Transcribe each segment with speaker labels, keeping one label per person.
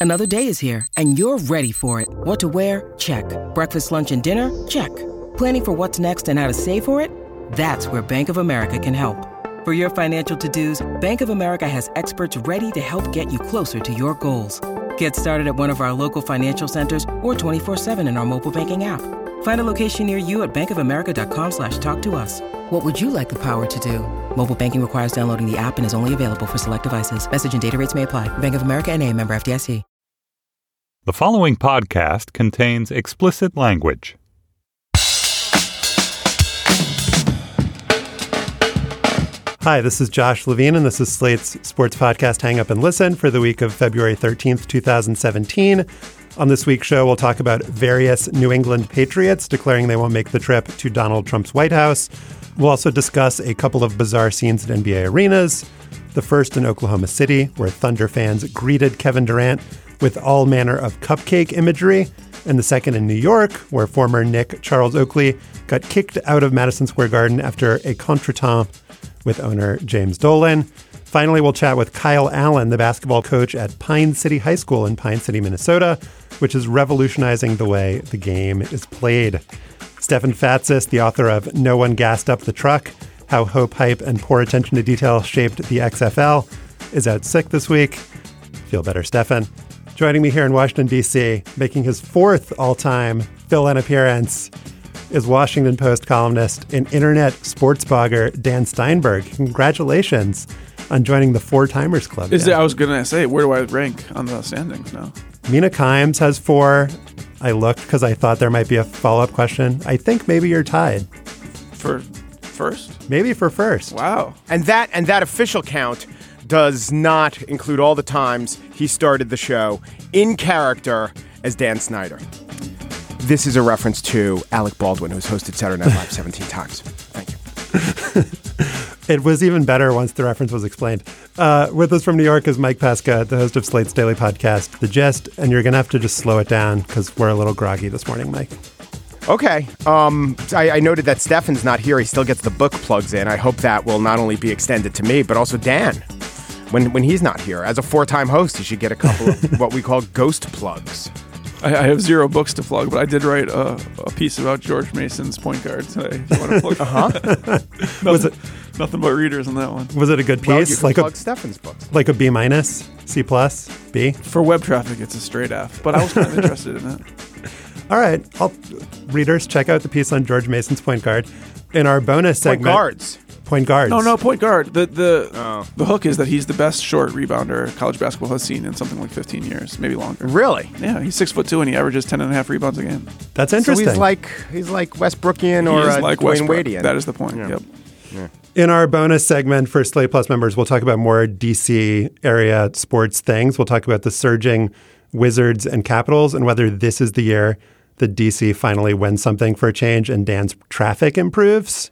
Speaker 1: Another day is here, and you're ready for it. What to wear? Check. Breakfast, lunch, and dinner? Check. Planning for what's next and how to save for it? That's where Bank of America can help. For your financial to-dos, Bank of America has experts ready to help get you closer to your goals. Get started at one of our local financial centers or 24/7 in our mobile banking app. Find a location near you at bankofamerica.com/talktous. What would you like the power to do? Mobile banking requires downloading the app and is only available for select devices. Message and data rates may apply. Bank of America N.A., member FDIC.
Speaker 2: The following podcast contains explicit language.
Speaker 3: Hi, this is Josh Levine, and this is Slate's sports podcast Hang Up and Listen for the week of February 13th, 2017. On this week's show, we'll talk about various New England Patriots declaring they won't make the trip to Donald Trump's White House. We'll also discuss a couple of bizarre scenes at NBA arenas. The first in Oklahoma City, where Thunder fans greeted Kevin Durant with all manner of cupcake imagery. And the second in New York, where former Knick Charles Oakley got kicked out of Madison Square Garden after a contretemps with owner James Dolan. Finally, we'll chat with Kyle Allen, the basketball coach at Pine City High School in Pine City, Minnesota, which is revolutionizing the way the game is played. Stefan Fatsis, the author of No One Gassed Up the Truck, How Hope, Hype, and Poor Attention to Detail Shaped the XFL, is out sick this week. Feel better, Stefan. Joining me here in Washington, D.C., making his fourth all-time fill-in appearance, is Washington Post columnist and internet sports blogger Dan Steinberg. Congratulations on joining the Four Timers Club.
Speaker 4: I was going to say, where do I rank on the standings now?
Speaker 3: Mina Kimes has 4. I looked because I thought there might be a follow-up question. I think maybe you're tied.
Speaker 4: For first?
Speaker 3: Maybe for first.
Speaker 4: Wow.
Speaker 5: And that official count does not include all the times he started the show in character as Dan Snyder. This is a reference to Alec Baldwin, who's hosted Saturday Night Live 17 times. Thank you.
Speaker 3: It was even better once the reference was explained. With us from New York is Mike Pesca, the host of Slate's daily podcast, The Gist. And you're going to have to just slow it down because we're a little groggy this morning, Mike.
Speaker 5: Okay. I noted that Stefan's not here. He still gets the book plugs in. I hope that will not only be extended to me, but also Dan. When he's not here. As a 4-time host, he should get a couple of what we call ghost plugs.
Speaker 4: I have 0 books to plug, but I did write a piece about George Mason's point guard today. If you want to plug
Speaker 3: Was it
Speaker 4: nothing but readers on that one?
Speaker 3: Was it a good piece?
Speaker 5: Well, you can plug Stefan's books.
Speaker 3: Like a B-, C+, B?
Speaker 4: For web traffic, it's a straight F, but I was kind of interested in it.
Speaker 3: All right. Readers, check out the piece on George Mason's point guard. In our bonus segment... Point guards.
Speaker 4: No, point guard. The hook is that he's the best short rebounder college basketball has seen in something like 15 years, maybe longer.
Speaker 5: Really?
Speaker 4: Yeah, he's 6'2" and he averages 10.5 rebounds a game.
Speaker 3: That's interesting.
Speaker 5: So he's like Westbrookian or Dwayne Wadian.
Speaker 4: That is the point.
Speaker 5: Yeah.
Speaker 4: Yep.
Speaker 5: Yeah.
Speaker 3: In our bonus segment for Slate Plus members, we'll talk about more DC area sports things. We'll talk about the surging Wizards and Capitals and whether this is the year that DC finally wins something for a change and Dan's traffic improves.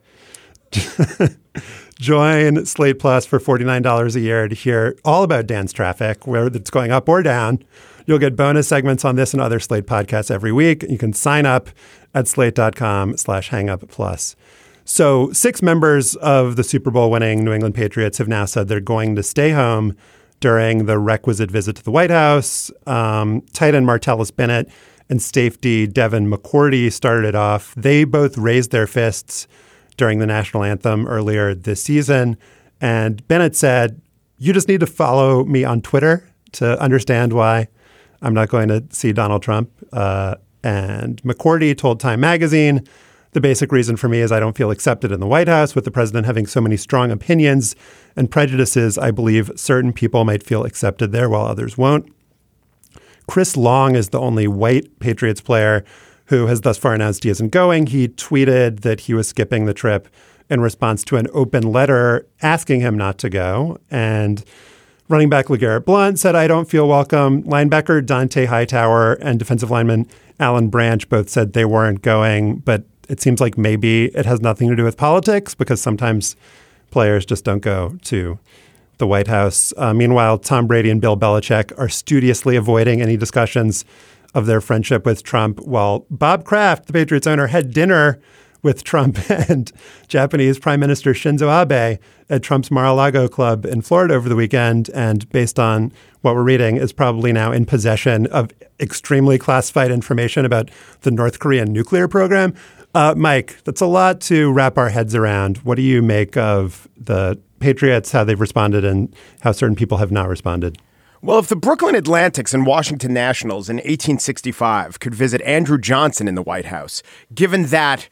Speaker 3: Join Slate Plus for $49 a year to hear all about Dan's traffic, whether it's going up or down. You'll get bonus segments on this and other Slate podcasts every week. You can sign up at slate.com/hangupplus. So 6 members of the Super Bowl winning New England Patriots have now said they're going to stay home during the requisite visit to the White House. Tight end Martellus Bennett and safety Devin McCourty started it off. They both raised their fists during the national anthem earlier this season. And Bennett said, you just need to follow me on Twitter to understand why I'm not going to see Donald Trump. And McCourty told Time Magazine, the basic reason for me is I don't feel accepted in the White House. With the president having so many strong opinions and prejudices, I believe certain people might feel accepted there while others won't. Chris Long is the only white Patriots player who has thus far announced he isn't going. He tweeted that he was skipping the trip in response to an open letter asking him not to go. And running back LeGarrette Blount said, I don't feel welcome. Linebacker Dante Hightower and defensive lineman Alan Branch both said they weren't going, but it seems like maybe it has nothing to do with politics because sometimes players just don't go to the White House. Meanwhile, Tom Brady and Bill Belichick are studiously avoiding any discussions of their friendship with Trump, while Bob Kraft, the Patriots owner, had dinner with Trump and Japanese Prime Minister Shinzo Abe at Trump's Mar-a-Lago club in Florida over the weekend. And based on what we're reading, is probably now in possession of extremely classified information about the North Korean nuclear program. Mike, that's a lot to wrap our heads around. What do you make of the Patriots, how they've responded, and how certain people have not responded?
Speaker 5: Well, if the Brooklyn Atlantics and Washington Nationals in 1865 could visit Andrew Johnson in the White House, given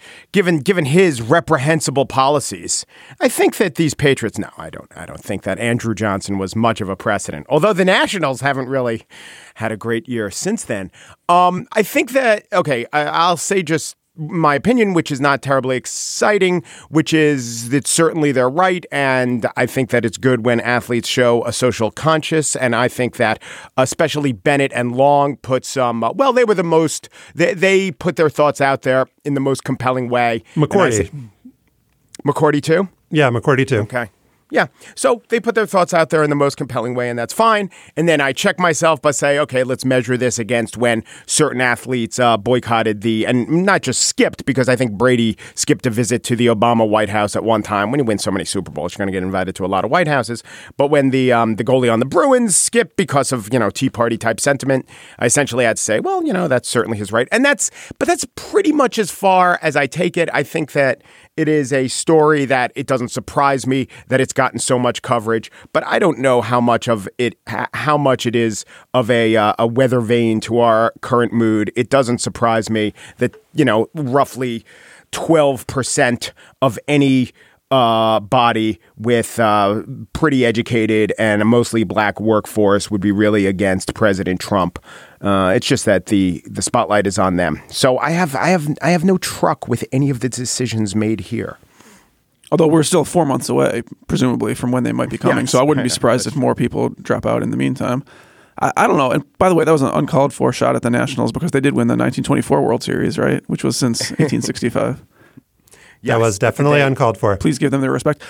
Speaker 5: his reprehensible policies, I think that these Patriots, no, I don't think that Andrew Johnson was much of a precedent. Although the Nationals haven't really had a great year since then. I think that, okay, I'll say just my opinion, which is not terribly exciting, which is that certainly they're right. And I think that it's good when athletes show a social conscience. And I think that especially Bennett and Long put some, they were the most, they put their thoughts out there in the most compelling way.
Speaker 3: McCourty
Speaker 5: too?
Speaker 3: Yeah, McCourty too.
Speaker 5: Okay. Yeah. So they put their thoughts out there in the most compelling way, and that's fine. And then I check myself by saying, okay, let's measure this against when certain athletes boycotted and not just skipped, because I think Brady skipped a visit to the Obama White House at one time. When you win so many Super Bowls, you're going to get invited to a lot of White Houses. But when the goalie on the Bruins skipped because of, Tea Party type sentiment, I essentially had to say, well, that's certainly his right. And that's pretty much as far as I take it. I think that it is a story that it doesn't surprise me that it's gotten so much coverage, but I don't know how much it is of a weather vane to our current mood. It doesn't surprise me that, roughly 12% of any body with pretty educated and a mostly black workforce would be really against President Trump. It's just that the spotlight is on them. So I have no truck with any of the decisions made here.
Speaker 4: Although we're still 4 months away, presumably, from when they might be coming.
Speaker 5: Yes,
Speaker 4: so I wouldn't be surprised if more people drop out in the meantime. I don't know. And by the way, that was an uncalled for shot at the Nationals because they did win the 1924 World Series, right? Which was since 1865.
Speaker 3: Yes, that was definitely uncalled for.
Speaker 4: Please give them their respect.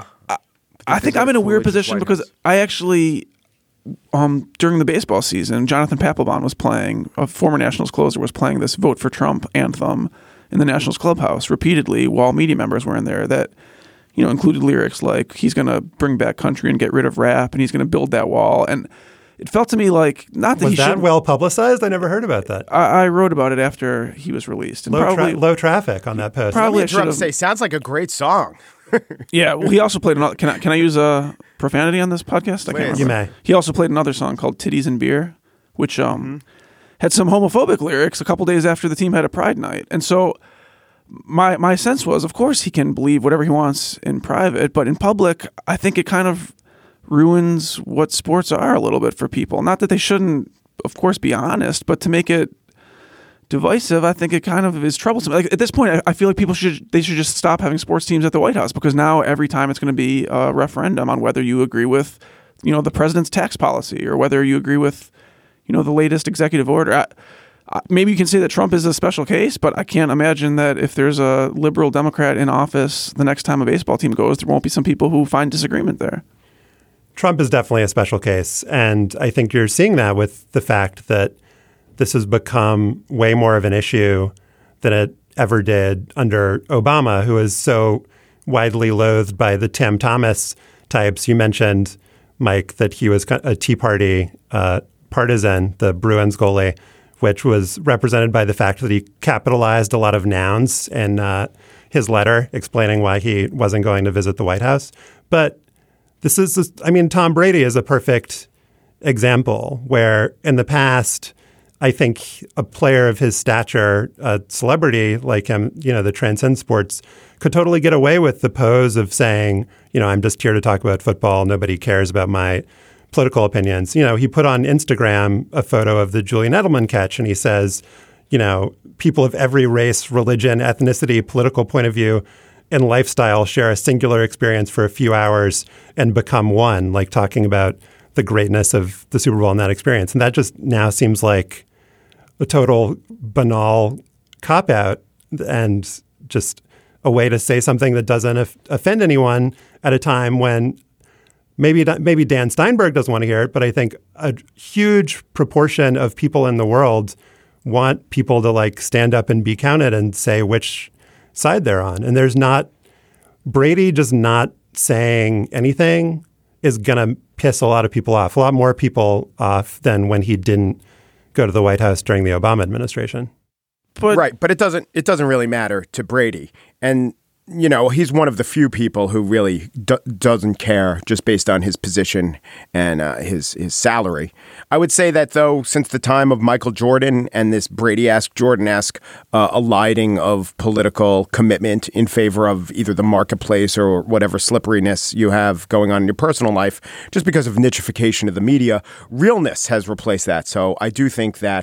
Speaker 4: I think I'm in a weird position because I actually, during the baseball season, Jonathan Papelbon was playing, a former Nationals closer was playing this Vote for Trump anthem in the Nationals clubhouse repeatedly while media members were in there that, included lyrics like he's going to bring back country and get rid of rap and he's going to build that wall. And it felt to me like not that
Speaker 3: was
Speaker 4: he
Speaker 3: that
Speaker 4: should.
Speaker 3: Well publicized? I never heard about that.
Speaker 4: I wrote about it after he was released. And
Speaker 3: low traffic on that post.
Speaker 5: Probably Let me interrupt to say, sounds like a great song.
Speaker 4: Yeah, well, he also played another. Can I use profanity on this podcast? I can't remember.
Speaker 3: You may.
Speaker 4: He also played another song called "Titties and Beer," which had some homophobic lyrics. A couple days after the team had a Pride night, and so my sense was, of course, he can believe whatever he wants in private, but in public, I think it kind of ruins what sports are a little bit for people. Not that they shouldn't, of course, be honest, but to make it divisive, I think it kind of is troublesome. Like at this point, I feel like people should just stop having sports teams at the White House because now every time it's going to be a referendum on whether you agree with, the president's tax policy or whether you agree with, the latest executive order. Maybe you can say that Trump is a special case, but I can't imagine that if there's a liberal Democrat in office the next time a baseball team goes, there won't be some people who find disagreement there.
Speaker 3: Trump is definitely a special case. And I think you're seeing that with the fact that this has become way more of an issue than it ever did under Obama, who is so widely loathed by the Tim Thomas types. You mentioned, Mike, that he was a Tea Party partisan, the Bruins goalie, which was represented by the fact that he capitalized a lot of nouns in his letter explaining why he wasn't going to visit the White House. But Tom Brady is a perfect example where in the past, I think a player of his stature, a celebrity like him, that transcends sports, could totally get away with the pose of saying, I'm just here to talk about football. Nobody cares about my political opinions. He put on Instagram a photo of the Julian Edelman catch, and he says, people of every race, religion, ethnicity, political point of view, and lifestyle share a singular experience for a few hours and become one, like talking about the greatness of the Super Bowl and that experience. And that just now seems like a total banal cop-out and just a way to say something that doesn't offend anyone at a time when maybe Dan Steinberg doesn't want to hear it, but I think a huge proportion of people in the world want people to stand up and be counted and say which side they're on. And there's not Brady just not saying anything is going to piss a lot of people off, a lot more people off than when he didn't go to the White House during the Obama administration.
Speaker 5: But it doesn't really matter to Brady. And he's one of the few people who really doesn't care just based on his position and his salary. I would say that, though, since the time of Michael Jordan and this Brady-esque, Jordan-esque aligning of political commitment in favor of either the marketplace or whatever slipperiness you have going on in your personal life, just because of nichification of the media, realness has replaced that. So I do think that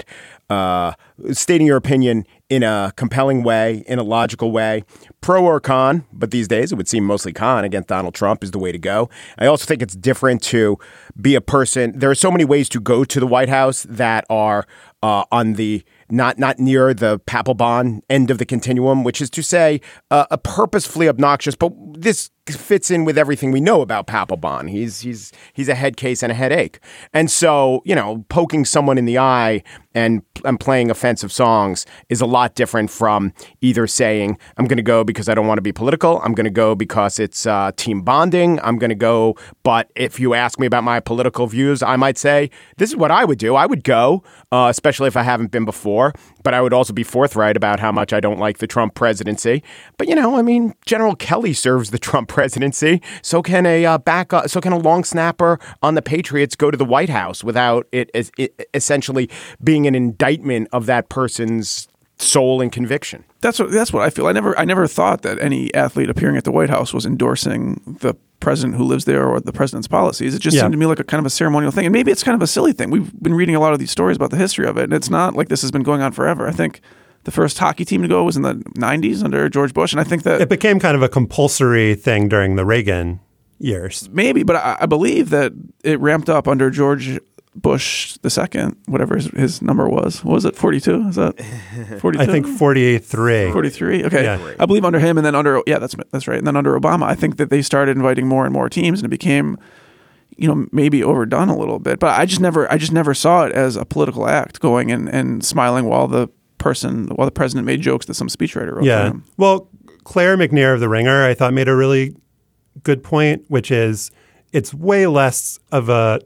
Speaker 5: stating your opinion in a compelling way, in a logical way, pro or con, but these days it would seem mostly con against Donald Trump is the way to go. I also think it's different to be a person. There are so many ways to go to the White House that are on the not near the Papelbon end of the continuum, which is to say a purposefully obnoxious, but this fits in with everything we know about Papelbon. He's a head case and a headache. And so, poking someone in the eye and playing offensive songs is a lot different from either saying, I'm going to go because I don't want to be political. I'm going to go because it's team bonding. I'm going to go. But if you ask me about my political views, I might say, this is what I would do. I would go, especially if I haven't been before. But I would also be forthright about how much I don't like the Trump presidency. But, General Kelly serves the Trump presidency. So can a long snapper on the Patriots go to the White House without it essentially being an indictment of that person's soul and conviction.
Speaker 4: That's what I feel. I never thought that any athlete appearing at the White House was endorsing the president who lives there or the president's policies. It just seemed to me like a kind of a ceremonial thing. And maybe it's kind of a silly thing. We've been reading a lot of these stories about the history of it, and it's not like this has been going on forever. I think the first hockey team to go was in the 90s under George Bush, and I think that
Speaker 3: it became kind of a compulsory thing during the Reagan years.
Speaker 4: Maybe, but I believe that it ramped up under George Bush II, whatever his number was. What was it, 42? Is that 42?
Speaker 3: I think 43.
Speaker 4: 43? Okay.
Speaker 3: Yeah.
Speaker 4: I believe under him and then under, that's right. And then under Obama, I think that they started inviting more and more teams and it became, maybe overdone a little bit. But I just never saw it as a political act going and smiling while the president made jokes that some speechwriter wrote for him.
Speaker 3: Well, Claire McNair of The Ringer, I thought, made a really good point, which is it's way less of a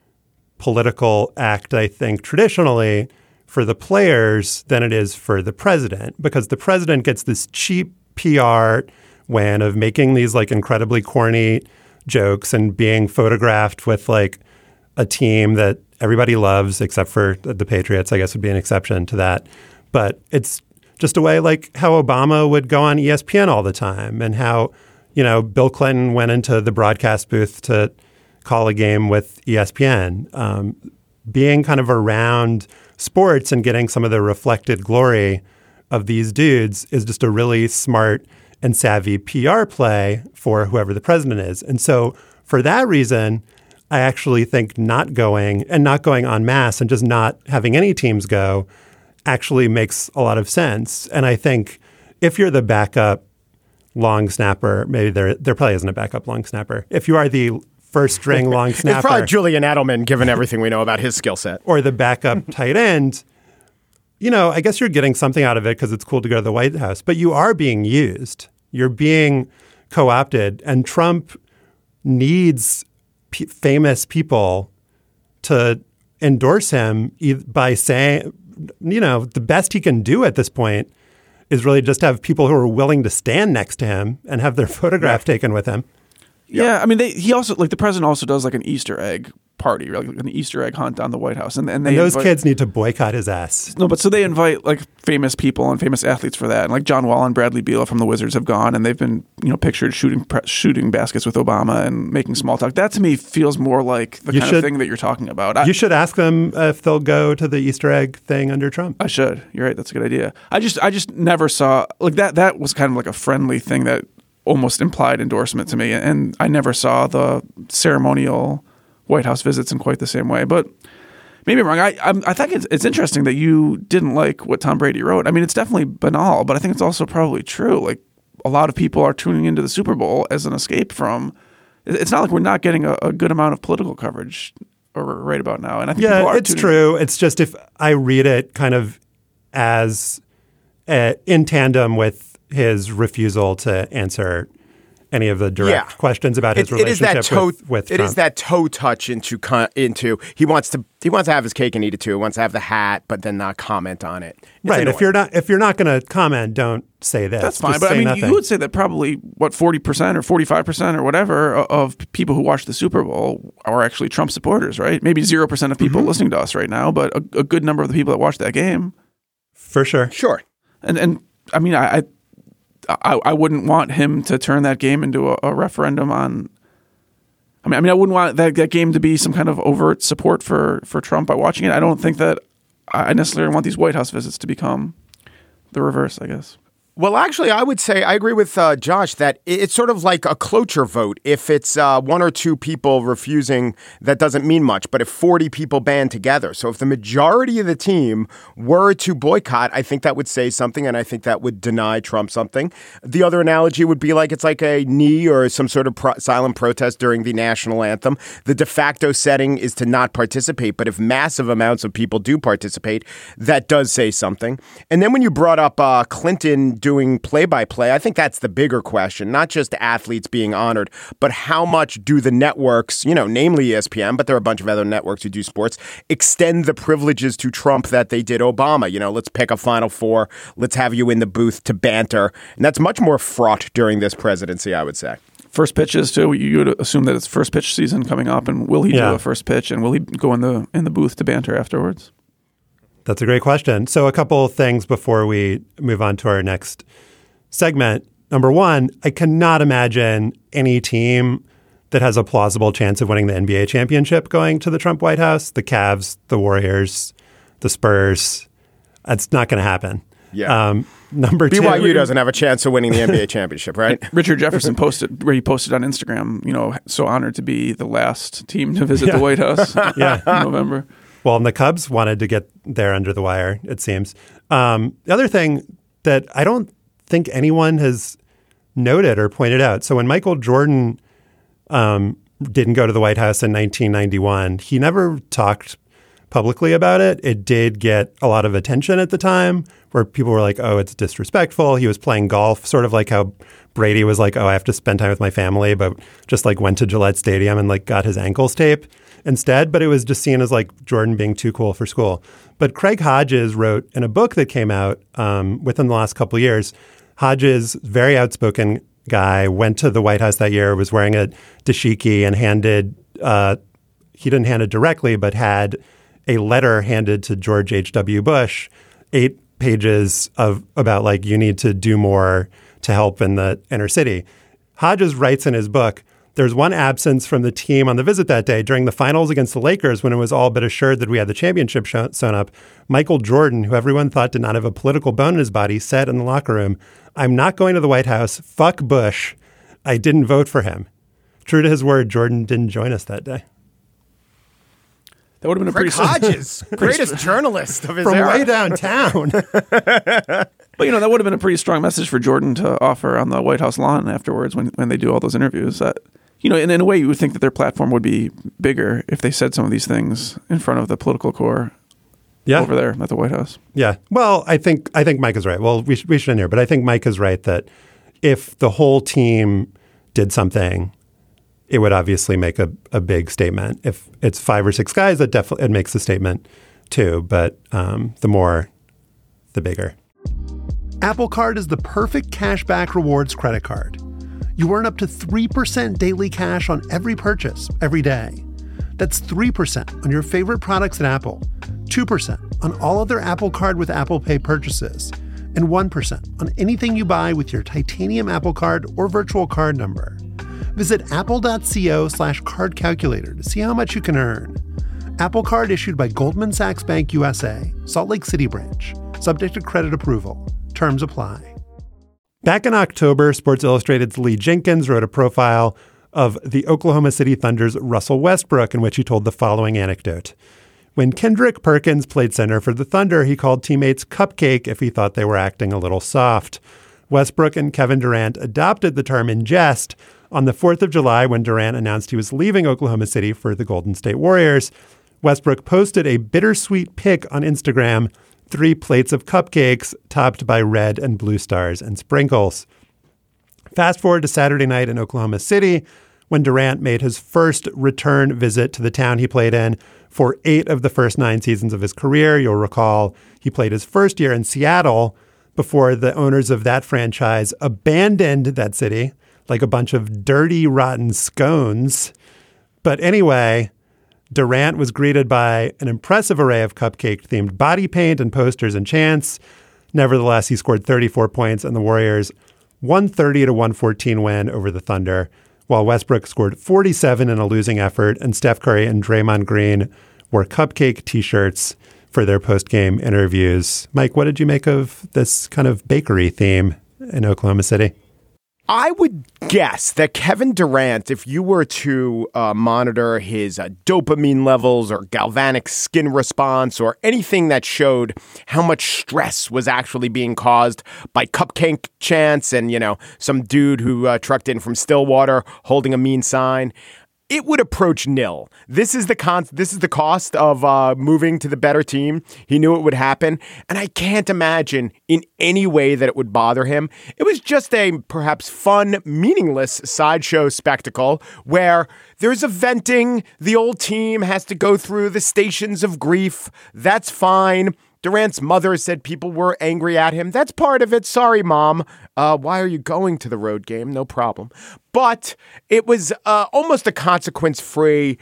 Speaker 3: political act, I think, traditionally for the players than it is for the president, because the president gets this cheap PR win of making these incredibly corny jokes and being photographed with a team that everybody loves, except for the Patriots, I guess would be an exception to that. But it's just a way how Obama would go on ESPN all the time and how, Bill Clinton went into the broadcast booth to call a game with ESPN. Being kind of around sports and getting some of the reflected glory of these dudes is just a really smart and savvy PR play for whoever the president is. And so for that reason, I actually think not going en masse and just not having any teams go actually makes a lot of sense. And I think if you're the backup long snapper, maybe there probably isn't a backup long snapper. If you are the first string long snapper.
Speaker 5: It's probably Julian Edelman, given everything we know about his skill set.
Speaker 3: Or the backup tight end. I guess you're getting something out of it because it's cool to go to the White House. But you are being used. You're being co-opted. And Trump needs famous people to endorse him by saying, the best he can do at this point is really just have people who are willing to stand next to him and have their photograph taken with him.
Speaker 4: Yeah, I mean, he also the president also does an Easter egg party, an Easter egg hunt on the White House, and
Speaker 3: those kids need to boycott his ass.
Speaker 4: No, but so they invite famous people and famous athletes for that, and John Wall and Bradley Beal from the Wizards have gone, and they've been pictured shooting baskets with Obama and making small talk. That to me feels more like the kind of thing that you're talking about.
Speaker 3: You should ask them if they'll go to the Easter egg thing under Trump.
Speaker 4: I should. You're right. That's a good idea. I just never saw that. That was kind of a friendly thing that almost implied endorsement to me. And I never saw the ceremonial White House visits in quite the same way. But maybe I'm wrong. I think it's interesting that you didn't like what Tom Brady wrote. I mean, it's definitely banal, but I think it's also probably true. A lot of people are tuning into the Super Bowl as an escape from. It's not like we're not getting a good amount of political coverage right about now. And I think people are
Speaker 3: it's true. It's just if I read it kind of as in tandem with his refusal to answer any of the direct questions about his relationship with Trump.
Speaker 5: It is that toe touch into he wants to have his cake and eat it too. He wants to have the hat, but then not comment on it. It's
Speaker 3: right.
Speaker 5: annoying.
Speaker 3: If you're not going to comment, don't say this.
Speaker 4: That's fine.
Speaker 3: Just
Speaker 4: But I mean,
Speaker 3: nothing.
Speaker 4: you would say that probably 40% or 45% or whatever of people who watch the Super Bowl are actually Trump supporters, right? Maybe 0% of people listening to us right now, but a good number of the people that watch that game.
Speaker 3: For sure.
Speaker 5: Sure.
Speaker 4: And I mean, I wouldn't want him to turn that game into a referendum on. I mean, I wouldn't want that game to be some kind of overt support for Trump by watching it. I don't think that I necessarily want these White House visits to become the reverse, I guess.
Speaker 5: Well, actually, I would say I agree with Josh that it's sort of like a cloture vote. If it's one or two people refusing, that doesn't mean much. But if 40 people band together, so if the majority of the team were to boycott, I think that would say something, and I think that would deny Trump something. The other analogy would be like it's like a knee or some sort of silent protest during the national anthem. The de facto setting is to not participate, but if massive amounts of people do participate, that does say something. And then when you brought up Clinton doing play-by-play, I think that's the bigger question, not just athletes being honored, but how much do the networks, namely ESPN, but there are a bunch of other networks who do sports, extend the privileges to Trump that they did Obama? Let's pick a Final Four. Let's have you in the booth to banter. And that's much more fraught during this presidency, I would say.
Speaker 4: First pitches too. You would assume that it's first pitch season coming up, and will he do a first pitch, and will he go in the booth to banter afterwards?
Speaker 3: That's a great question. So a couple of things before we move on to our next segment. Number one, I cannot imagine any team that has a plausible chance of winning the NBA championship going to the Trump White House. The Cavs, the Warriors, the Spurs. That's not going to happen.
Speaker 5: Yeah.
Speaker 3: Number two.
Speaker 5: BYU doesn't have a chance of winning the NBA championship, right?
Speaker 4: Richard Jefferson posted on Instagram, so honored to be the last team to visit the White House in November.
Speaker 3: Well, and the Cubs wanted to get there under the wire, it seems. The other thing that I don't think anyone has noted or pointed out. So when Michael Jordan didn't go to the White House in 1991, he never talked publicly about it. It did get a lot of attention at the time where people were like, oh, it's disrespectful. He was playing golf, sort of like how Brady was like, oh, I have to spend time with my family, but just like went to Gillette Stadium and like got his ankles taped instead. But it was just seen as like Jordan being too cool for school. But Craig Hodges wrote in a book that came out within the last couple of years. Hodges, very outspoken guy, went to the White House that year, was wearing a dashiki and he didn't hand it directly, but had a letter handed to George H.W. Bush, 8 pages about like, you need to do more to help in the inner city. Hodges writes in his book, there's one absence from the team on the visit that day. During the finals against the Lakers, when it was all but assured that we had the championship sewn up, Michael Jordan, who everyone thought did not have a political bone in his body, said in the locker room, I'm not going to the White House. Fuck Bush. I didn't vote for him. True to his word, Jordan didn't join us that day.
Speaker 4: That would have been
Speaker 5: Craig Hodges, greatest journalist of his
Speaker 3: From
Speaker 5: era.
Speaker 3: way downtown.
Speaker 4: But, that would have been a pretty strong message for Jordan to offer on the White House lawn afterwards when they do all those interviews. That, and in a way, you would think that their platform would be bigger if they said some of these things in front of the political core over there at the White House. Yeah.
Speaker 3: Well, I think Mike is right. Well, we should end here, but I think Mike is right that if the whole team did something, it would obviously make a big statement. If it's 5 or 6 guys, it makes a statement too. But the more, the bigger.
Speaker 6: Apple Card is the perfect cashback rewards credit card. You earn up to 3% daily cash on every purchase every day. That's 3% on your favorite products at Apple, 2% on all other Apple Card with Apple Pay purchases, and 1% on anything you buy with your titanium Apple Card or virtual card number. Visit apple.co/card calculator to see how much you can earn. Apple Card issued by Goldman Sachs Bank USA, Salt Lake City branch. Subject to credit approval. Terms apply.
Speaker 3: Back in October, Sports Illustrated's Lee Jenkins wrote a profile of the Oklahoma City Thunder's Russell Westbrook in which he told the following anecdote. When Kendrick Perkins played center for the Thunder, he called teammates cupcake if he thought they were acting a little soft. Westbrook and Kevin Durant adopted the term in jest. On the 4th of July, when Durant announced he was leaving Oklahoma City for the Golden State Warriors, Westbrook posted a bittersweet pic on Instagram 3 plates of cupcakes topped by red and blue stars and sprinkles. Fast forward to Saturday night in Oklahoma City, when Durant made his first return visit to the town he played in for 8 of the first 9 seasons of his career. You'll recall he played his first year in Seattle before the owners of that franchise abandoned that city like a bunch of dirty, rotten scones. But anyway, Durant was greeted by an impressive array of cupcake-themed body paint and posters and chants. Nevertheless, he scored 34 points, and the Warriors 130-114 win over the Thunder, while Westbrook scored 47 in a losing effort, and Steph Curry and Draymond Green wore cupcake T-shirts for their post-game interviews. Mike, what did you make of this kind of bakery theme in Oklahoma City?
Speaker 5: I would guess that Kevin Durant, if you were to monitor his dopamine levels or galvanic skin response or anything that showed how much stress was actually being caused by cupcake chants and, some dude who trucked in from Stillwater holding a mean sign, it would approach nil. This is the cost of moving to the better team. He knew it would happen, and I can't imagine in any way that it would bother him. It was just a perhaps fun, meaningless sideshow spectacle where there's a venting. The old team has to go through the stations of grief. That's fine. Durant's mother said people were angry at him. That's part of it. Sorry, Mom. Why are you going to the road game? No problem. But it was almost a consequence-free,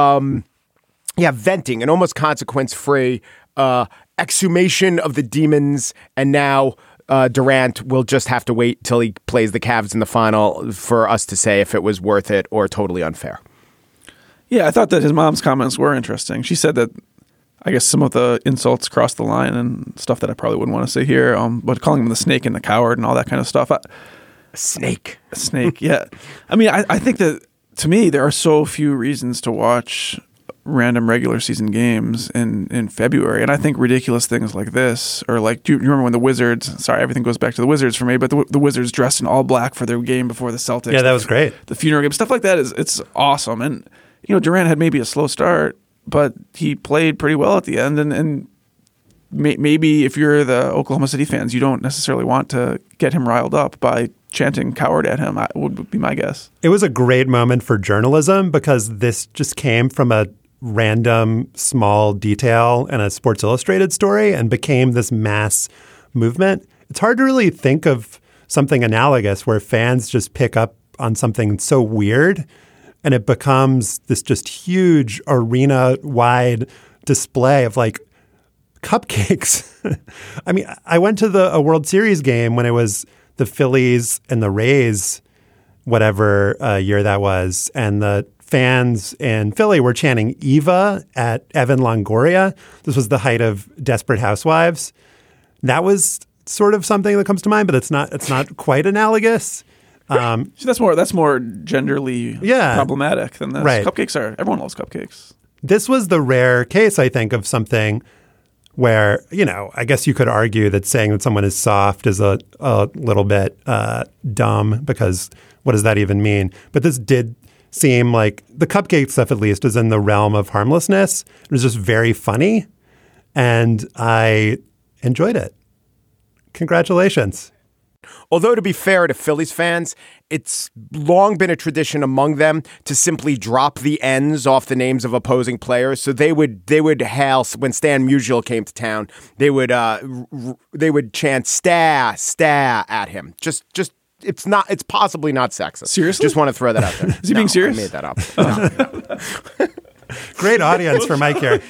Speaker 5: venting, an almost consequence-free exhumation of the demons. And now Durant will just have to wait till he plays the Cavs in the final for us to say if it was worth it or totally unfair.
Speaker 4: Yeah, I thought that his mom's comments were interesting. She said that, I guess, some of the insults crossed the line and stuff that I probably wouldn't want to say here, but calling him the snake and the coward and all that kind of stuff.
Speaker 5: A snake,
Speaker 4: yeah. I mean, I think that, to me, there are so few reasons to watch random regular season games in February. And I think ridiculous things like this, or like, do you remember when the Wizards, sorry, everything goes back to the Wizards for me, but the Wizards dressed in all black for their game before the Celtics.
Speaker 3: Yeah, that was great.
Speaker 4: The funeral game, stuff like that it's awesome. And, Durant had maybe a slow start, but he played pretty well at the end. And maybe if you're the Oklahoma City fans, you don't necessarily want to get him riled up by chanting coward at him, would be my guess.
Speaker 3: It was a great moment for journalism because this just came from a random small detail in a Sports Illustrated story and became this mass movement. It's hard to really think of something analogous where fans just pick up on something so weird and it becomes this just huge arena-wide display of like cupcakes. I mean, I went to a World Series game when it was the Phillies and the Rays, whatever year that was, and the fans in Philly were chanting Eva at Evan Longoria. This was the height of Desperate Housewives. That was sort of something that comes to mind, but it's not quite analogous.
Speaker 4: So that's more genderly problematic than this.
Speaker 3: Right.
Speaker 4: Everyone loves cupcakes.
Speaker 3: This was the rare case, I think, of something where, I guess you could argue that saying that someone is soft is a little bit dumb, because what does that even mean? But this did seem like the cupcake stuff, at least, is in the realm of harmlessness. It was just very funny, and I enjoyed it. Congratulations.
Speaker 5: Although, to be fair to Phillies fans, it's long been a tradition among them to simply drop the N's off the names of opposing players. So they would hail when Stan Musial came to town. They would chant "sta" at him. Just it's possibly not sexist.
Speaker 4: Seriously?
Speaker 5: Just want to throw that out there.
Speaker 4: Is he being serious?
Speaker 5: I made that up.
Speaker 3: Great audience for Mike here.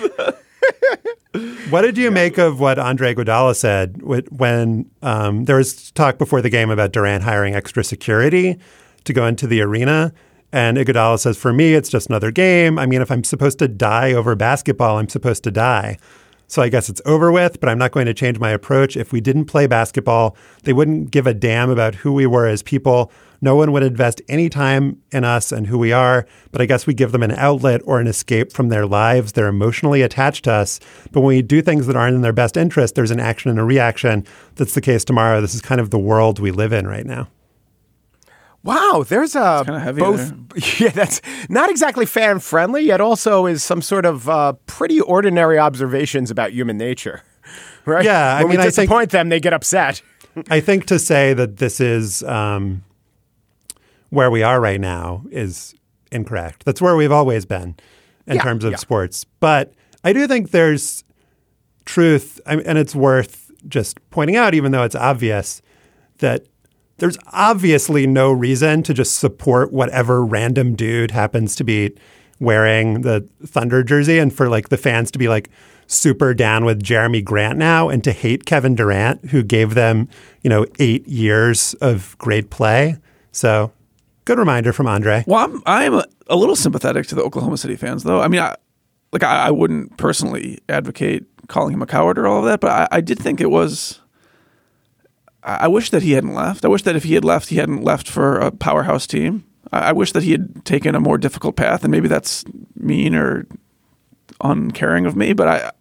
Speaker 3: What did you make of what Andre Iguodala said when there was talk before the game about Durant hiring extra security to go into the arena? And Iguodala says, for me, it's just another game. I mean, if I'm supposed to die over basketball, I'm supposed to die. So I guess it's over with, but I'm not going to change my approach. If we didn't play basketball, they wouldn't give a damn about who we were as people. No one would invest any time in us and who we are, but I guess we give them an outlet or an escape from their lives. They're emotionally attached to us. But when we do things that aren't in their best interest, there's an action and a reaction. That's the case tomorrow. This is kind of the world we live in right now.
Speaker 5: Wow, there's
Speaker 4: kind of heavy
Speaker 5: both.
Speaker 4: There.
Speaker 5: Yeah, that's not exactly fan friendly, yet also is some sort of pretty ordinary observations about human nature. Right?
Speaker 3: Yeah,
Speaker 5: when
Speaker 3: I mean,
Speaker 5: we
Speaker 3: I think
Speaker 5: disappoint them, they get upset.
Speaker 3: I think to say that this is where we are right now is incorrect. That's where we've always been in terms of sports. But I do think there's truth, and it's worth just pointing out, even though it's obvious, that there's obviously no reason to just support whatever random dude happens to be wearing the Thunder jersey, and for like the fans to be like super down with Jeremy Grant now and to hate Kevin Durant, who gave them, 8 years of great play. So good reminder from Andre.
Speaker 4: Well, I'm a little sympathetic to the Oklahoma City fans, though. I mean, I wouldn't personally advocate calling him a coward or all of that, but I did think it was. I wish that he hadn't left. I wish that if he had left, he hadn't left for a powerhouse team. I wish that he had taken a more difficult path, and maybe that's mean or uncaring of me, but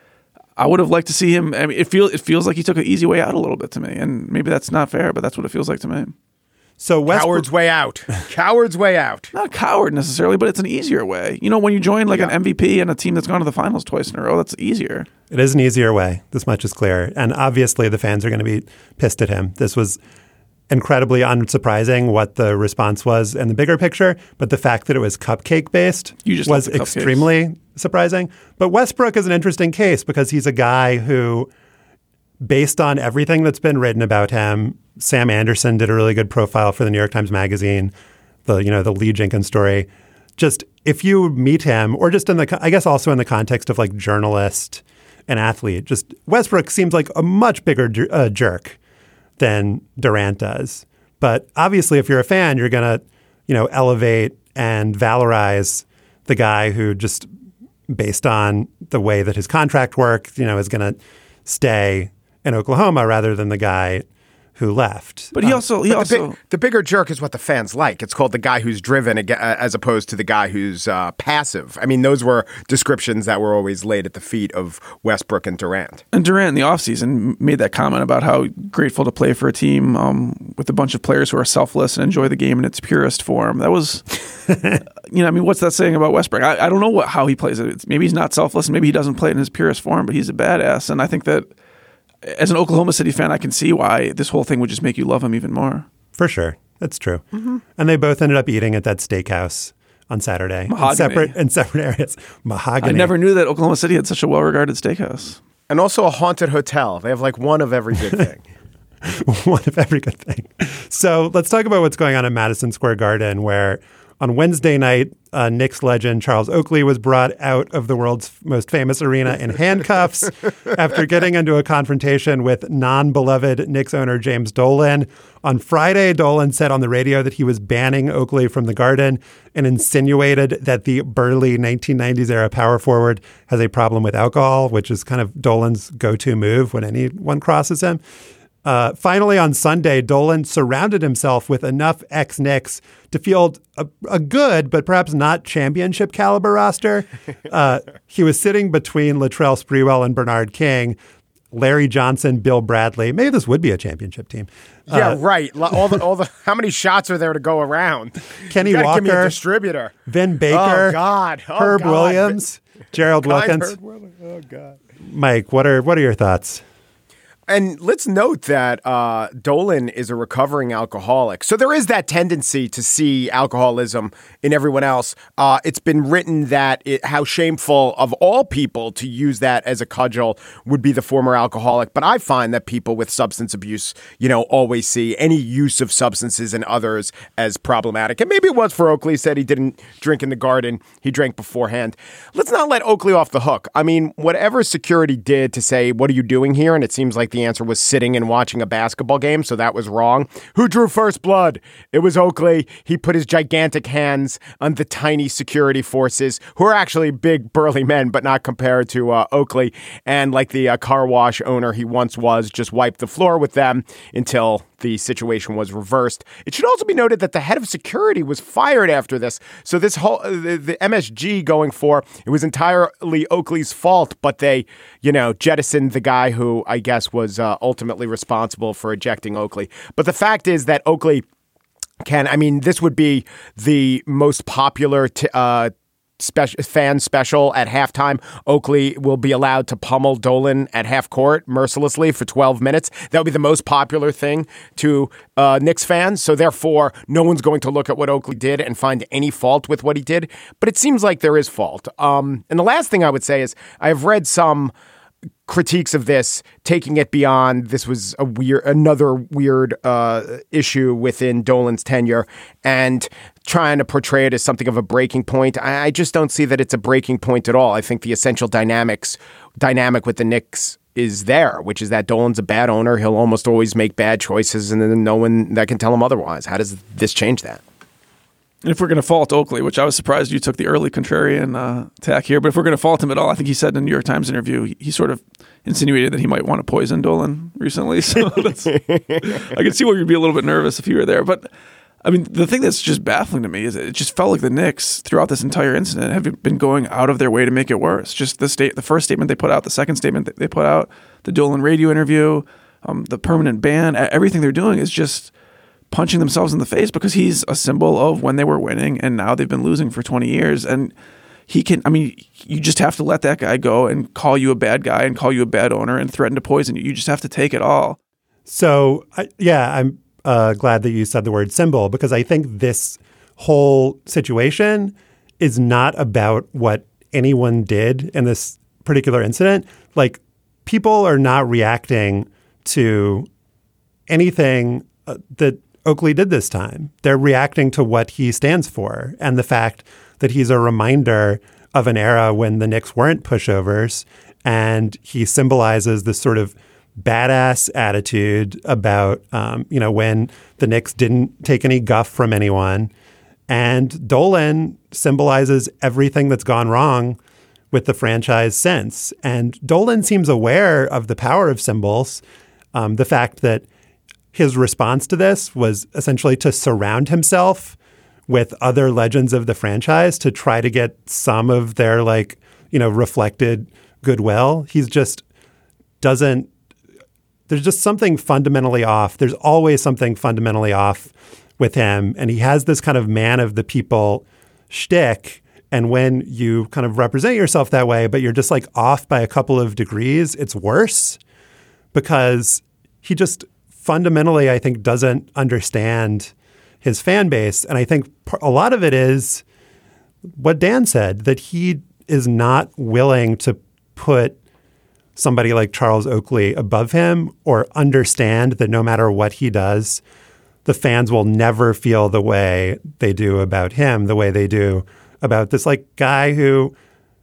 Speaker 4: I would have liked to see him. I mean, it feels like he took an easy way out a little bit to me, and maybe that's not fair, but that's what it feels like to me.
Speaker 3: So
Speaker 5: Coward's way out. Coward's way out.
Speaker 4: Not a coward necessarily, but it's an easier way. When you join like an MVP and a team that's gone to the finals twice in a row, that's easier.
Speaker 3: It is an easier way. This much is clear. And obviously the fans are going to be pissed at him. This was incredibly unsurprising what the response was in the bigger picture, but the fact that it was cupcake based was extremely surprising. But Westbrook is an interesting case because he's a guy who, based on everything that's been written about him, Sam Anderson did a really good profile for the New York Times Magazine, the Lee Jenkins story. Just if you meet him, or just I guess also in the context of like journalist and athlete, just Westbrook seems like a much bigger jerk than Durant does. But obviously, if you're a fan, you're going to, elevate and valorize the guy who just based on the way that his contract worked, is going to stay in Oklahoma rather than the guy who left.
Speaker 4: But the
Speaker 5: bigger jerk is what the fans like. It's called the guy who's driven as opposed to the guy who's passive. I mean, those were descriptions that were always laid at the feet of Westbrook and Durant.
Speaker 4: And Durant in the offseason made that comment about how grateful to play for a team with a bunch of players who are selfless and enjoy the game in its purest form. That was, what's that saying about Westbrook? I don't know how he plays it. Maybe he's not selfless, and maybe he doesn't play it in his purest form, but he's a badass. And I think that as an Oklahoma City fan, I can see why this whole thing would just make you love him even more.
Speaker 3: For sure. That's true. Mm-hmm. And they both ended up eating at that steakhouse on Saturday in separate areas. Mahogany.
Speaker 4: I never knew that Oklahoma City had such a well-regarded steakhouse.
Speaker 5: And also a haunted hotel. They have like one of every good thing.
Speaker 3: One of every good thing. So let's talk about what's going on at Madison Square Garden, where on Wednesday night, Knicks legend Charles Oakley was brought out of the world's most famous arena in handcuffs after getting into a confrontation with non-beloved Knicks owner James Dolan. On Friday, Dolan said on the radio that he was banning Oakley from the Garden and insinuated that the burly 1990s-era power forward has a problem with alcohol, which is kind of Dolan's go-to move when anyone crosses him. Finally, on Sunday, Dolan surrounded himself with enough ex-Knicks to field a good, but perhaps not championship caliber roster. He was sitting between Latrell Sprewell and Bernard King, Larry Johnson, Bill Bradley. Maybe this would be a championship team.
Speaker 5: Yeah, right. All the how many shots are there to go around?
Speaker 3: Kenny Walker,
Speaker 5: give me a distributor.
Speaker 3: Vin Baker, Herb Williams, Gerald Wilkins.
Speaker 5: Oh God,
Speaker 3: Mike, what are your thoughts?
Speaker 5: And let's note that Dolan is a recovering alcoholic. So there is that tendency to see alcoholism in everyone else. It's been written that how shameful of all people to use that as a cudgel would be the former alcoholic. But I find that people with substance abuse, always see any use of substances in others as problematic. And maybe it was for Oakley. He said he didn't drink in the Garden. He drank beforehand. Let's not let Oakley off the hook. I mean, whatever security did to say, what are you doing here? And it seems like the answer was sitting and watching a basketball game, so that was wrong. Who drew first blood? It was Oakley. He put his gigantic hands on the tiny security forces, who are actually big, burly men, but not compared to Oakley. And like the car wash owner he once was, just wiped the floor with them until the situation was reversed. It should also be noted that the head of security was fired after this. So this whole the MSG going for it was entirely Oakley's fault, but they, jettisoned the guy who I guess was ultimately responsible for ejecting Oakley. But the fact is that Oakley this would be the most popular fan special at halftime, Oakley will be allowed to pummel Dolan at half court mercilessly for 12 minutes. That would be the most popular thing to Knicks fans. So therefore, no one's going to look at what Oakley did and find any fault with what he did. But it seems like there is fault. And the last thing I would say is I have read some critiques of this, taking it beyond this was another weird issue within Dolan's tenure and trying to portray it as something of a breaking point. I just don't see that it's a breaking point at all. I think the essential dynamic with the Knicks is there, which is that Dolan's a bad owner. He'll almost always make bad choices, and then no one that can tell him otherwise. How does this change that?
Speaker 4: And if we're going to fault Oakley, which I was surprised you took the early contrarian tack here, but if we're going to fault him at all, I think he said in a New York Times interview, he sort of insinuated that he might want to poison Dolan recently. So I can see why you'd be a little bit nervous if you were there. But I mean, the thing that's just baffling to me is it just felt like the Knicks throughout this entire incident have been going out of their way to make it worse. Just the first statement they put out, the second statement that they put out, the Dolan radio interview, the permanent ban, everything they're doing is just punching themselves in the face because he's a symbol of when they were winning and now they've been losing for 20 years. And you just have to let that guy go and call you a bad guy and call you a bad owner and threaten to poison you. You just have to take it all.
Speaker 3: So, I'm glad that you said the word symbol, because I think this whole situation is not about what anyone did in this particular incident. Like, people are not reacting to anything that Oakley did this time. They're reacting to what he stands for and the fact that he's a reminder of an era when the Knicks weren't pushovers, and he symbolizes this sort of badass attitude about, when the Knicks didn't take any guff from anyone. And Dolan symbolizes everything that's gone wrong with the franchise since. And Dolan seems aware of the power of symbols, the fact that his response to this was essentially to surround himself with other legends of the franchise to try to get some of their reflected goodwill. He's just doesn't. There's just something fundamentally off. There's always something fundamentally off with him. And he has this kind of man of the people shtick. And when you kind of represent yourself that way, but you're just off by a couple of degrees, it's worse because he just fundamentally, I think, doesn't understand his fan base. And I think a lot of it is what Dan said, that he is not willing to put somebody like Charles Oakley above him or understand that no matter what he does, the fans will never feel the way they do about him, the way they do about this guy who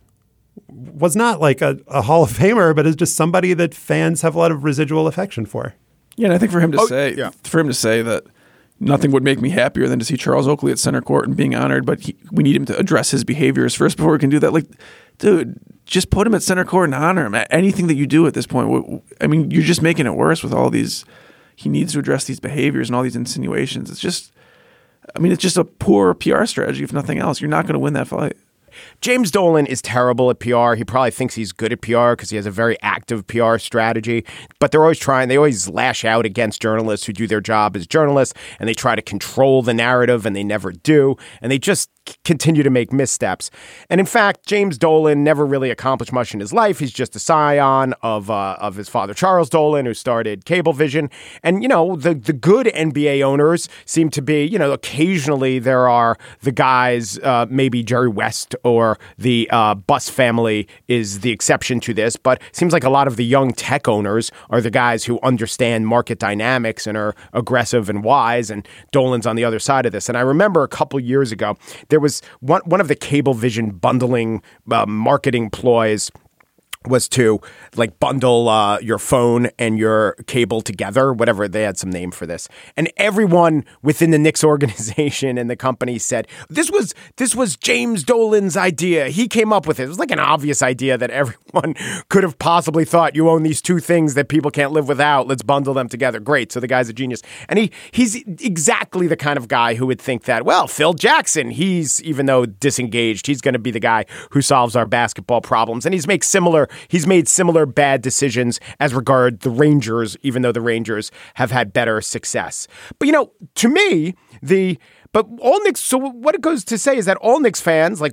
Speaker 3: was not a Hall of Famer, but is just somebody that fans have a lot of residual affection for.
Speaker 4: Yeah, and I think for him to say that nothing would make me happier than to see Charles Oakley at center court and being honored, but we need him to address his behaviors first before we can do that. Dude, just put him at center court and honor him. Anything that you do at this point, I mean, you're just making it worse with all these. He needs to address these behaviors and all these insinuations. It's just a poor PR strategy, if nothing else. You're not going to win that fight.
Speaker 5: James Dolan is terrible at PR. He probably thinks he's good at PR because he has a very active PR strategy. But they always lash out against journalists who do their job as journalists, and they try to control the narrative, and they never do. And they just continue to make missteps. And in fact, James Dolan never really accomplished much in his life. He's just a scion of his father, Charles Dolan, who started Cablevision. And, the good NBA owners seem to be, occasionally there are the guys, maybe Jerry West or the Buss family is the exception to this. But it seems like a lot of the young tech owners are the guys who understand market dynamics and are aggressive and wise. And Dolan's on the other side of this. And I remember a couple years ago, there was one of the Cablevision bundling marketing ploys was to bundle your phone and your cable together, whatever. They had some name for this. And everyone within the Knicks organization and the company said, this was James Dolan's idea. He came up with it. It was an obvious idea that everyone could have possibly thought, you own these two things that people can't live without. Let's bundle them together. Great. So the guy's a genius. And he's exactly the kind of guy who would think that, well, Phil Jackson, even though disengaged, he's going to be the guy who solves our basketball problems. And he's made similar bad decisions as regard the Rangers, even though the Rangers have had better success. But, to me, all Knicks, so what it goes to say is that all Knicks fans, all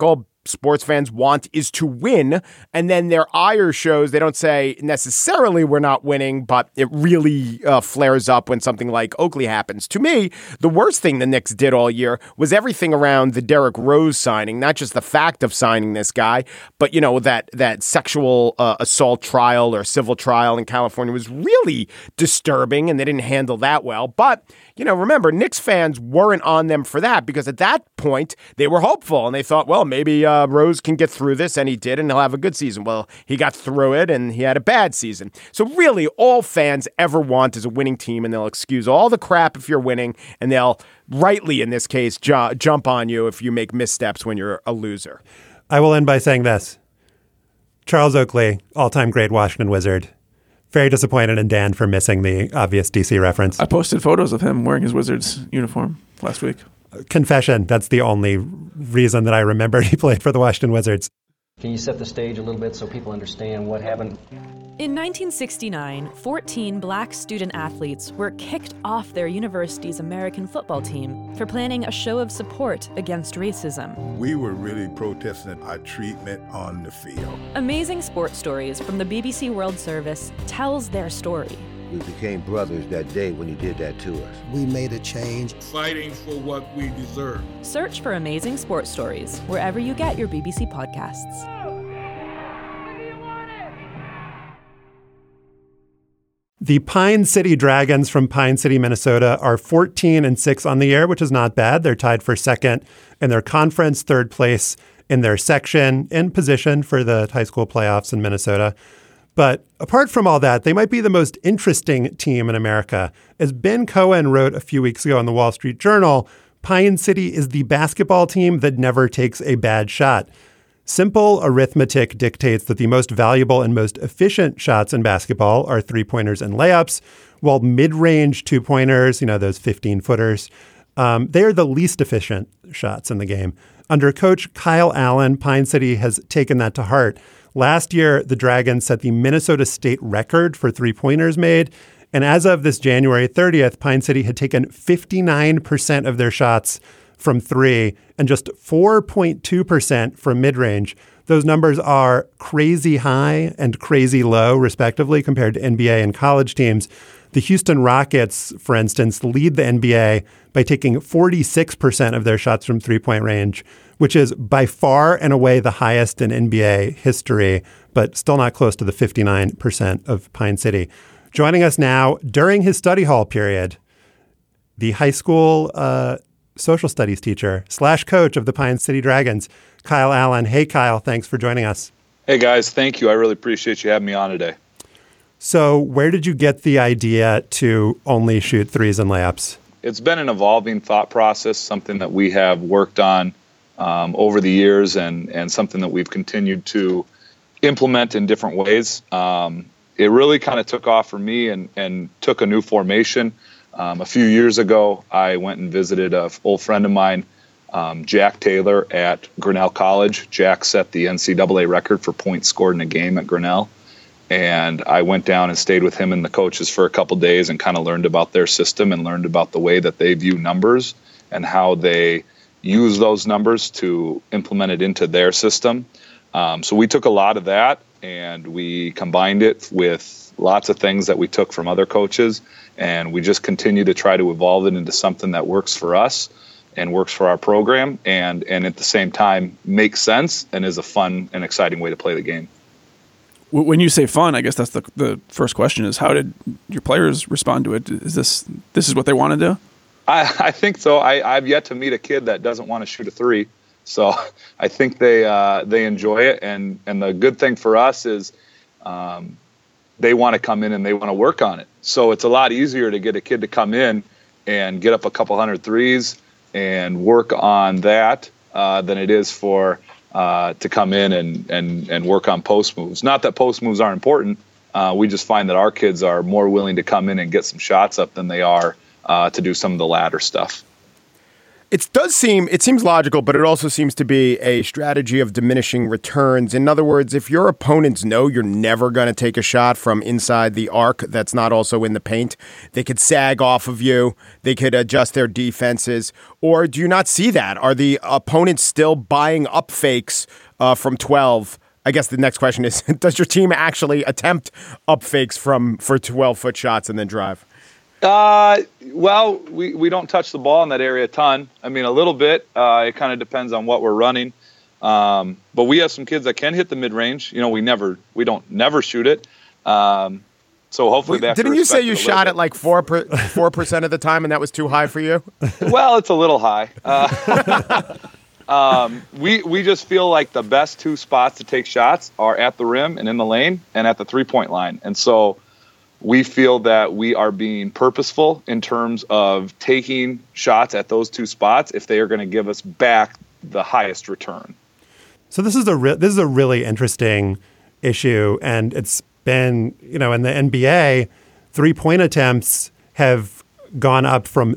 Speaker 5: sports fans want is to win. And then their ire shows, they don't say necessarily we're not winning, but it really flares up when something like Oakley happens. To me, the worst thing the Knicks did all year was everything around the Derrick Rose signing, not just the fact of signing this guy, but, you know, that sexual assault trial or civil trial in California was really disturbing, and they didn't handle that well. But, you know, remember, Knicks fans weren't on them for that, because at that point they were hopeful and they thought, well, maybe Rose can get through this, and he did, and he'll have a good season. Well, he got through it and he had a bad season. So really, all fans ever want is a winning team, and they'll excuse all the crap if you're winning, and they'll, rightly in this case, jump on you if you make missteps when you're a loser.
Speaker 3: I will end by saying this. Charles Oakley, all-time great Washington Wizard. Very disappointed in Dan for missing the obvious DC reference.
Speaker 4: I posted photos of him wearing his Wizards uniform last week.
Speaker 3: Confession, that's the only reason that I remembered he played for the Washington Wizards.
Speaker 7: Can you set the stage a little bit so people understand what happened?
Speaker 8: In 1969, 14 black student athletes were kicked off their university's American football team for planning a show of support against racism.
Speaker 9: We were really protesting our treatment on the field.
Speaker 8: Amazing Sports Stories from the BBC World Service tells their story.
Speaker 10: We became brothers that day when you did that to us.
Speaker 11: We made a change.
Speaker 12: Fighting for what we deserve.
Speaker 8: Search for Amazing Sports Stories wherever you get your BBC podcasts.
Speaker 3: The Pine City Dragons from Pine City, Minnesota are 14-6 on the year, which is not bad. They're tied for second in their conference, third place in their section, in position for the high school playoffs in Minnesota. But apart from all that, they might be the most interesting team in America. As Ben Cohen wrote a few weeks ago in the Wall Street Journal, Pine City is the basketball team that never takes a bad shot. Simple arithmetic dictates that the most valuable and most efficient shots in basketball are three-pointers and layups, while mid-range two-pointers, those 15-footers, they are the least efficient shots in the game. Under coach Kyle Allen, Pine City has taken that to heart. Last year, the Dragons set the Minnesota state record for three-pointers made. And as of this January 30th, Pine City had taken 59% of their shots from three and just 4.2% from mid-range. Those numbers are crazy high and crazy low, respectively, compared to NBA and college teams. The Houston Rockets, for instance, lead the NBA by taking 46% of their shots from three-point range, which is by far and away the highest in NBA history, but still not close to the 59% of Pine City. Joining us now during his study hall period, the high school social studies teacher / coach of the Pine City Dragons, Kyle Allen. Hey, Kyle, thanks for joining us.
Speaker 13: Hey, guys. Thank you. I really appreciate you having me on today.
Speaker 3: So where did you get the idea to only shoot threes and layups?
Speaker 13: It's been an evolving thought process, something that we have worked on over the years and something that we've continued to implement in different ways. It really kind of took off for me and took a new formation. A few years ago, I went and visited an old friend of mine, Jack Taylor at Grinnell College. Jack set the NCAA record for points scored in a game at Grinnell. And I went down and stayed with him and the coaches for a couple days and kind of learned about their system and learned about the way that they view numbers and how they use those numbers to implement it into their system. So we took a lot of that and we combined it with lots of things that we took from other coaches, and we just continue to try to evolve it into something that works for us and works for our program and at the same time makes sense and is a fun and exciting way to play the game.
Speaker 4: When you say fun, I guess that's the first question is, how did your players respond to it? Is this is what they want to do?
Speaker 13: I think so. I've yet to meet a kid that doesn't want to shoot a three. So I think they enjoy it. And the good thing for us is they want to come in and they want to work on it. So it's a lot easier to get a kid to come in and get up a couple hundred threes and work on that than it is for to come in and work on post moves. Not that post moves aren't important. We just find that our kids are more willing to come in and get some shots up than they are to do some of the ladder stuff.
Speaker 5: It seems logical, but it also seems to be a strategy of diminishing returns. In other words, if your opponents know you're never going to take a shot from inside the arc that's not also in the paint, they could sag off of you. They could adjust their defenses. Or do you not see that? Are the opponents still buying up fakes from 12? I guess the next question is, does your team actually attempt up fakes for 12-foot shots and then drive?
Speaker 13: Well, we don't touch the ball in that area a ton. I mean, a little bit. It kind of depends on what we're running. But we have some kids that can hit the mid range. You know, we don't never shoot it. So hopefully that.
Speaker 5: Didn't you say you shot it like 4% of the time, and that was too high for you?
Speaker 13: Well, it's a little high. We just feel like the best two spots to take shots are at the rim and in the lane and at the 3-point line, and so. We feel that we are being purposeful in terms of taking shots at those two spots if they are going to give us back the highest return.
Speaker 3: So this is a really interesting issue, and it's been, in the NBA, 3-point attempts have gone up from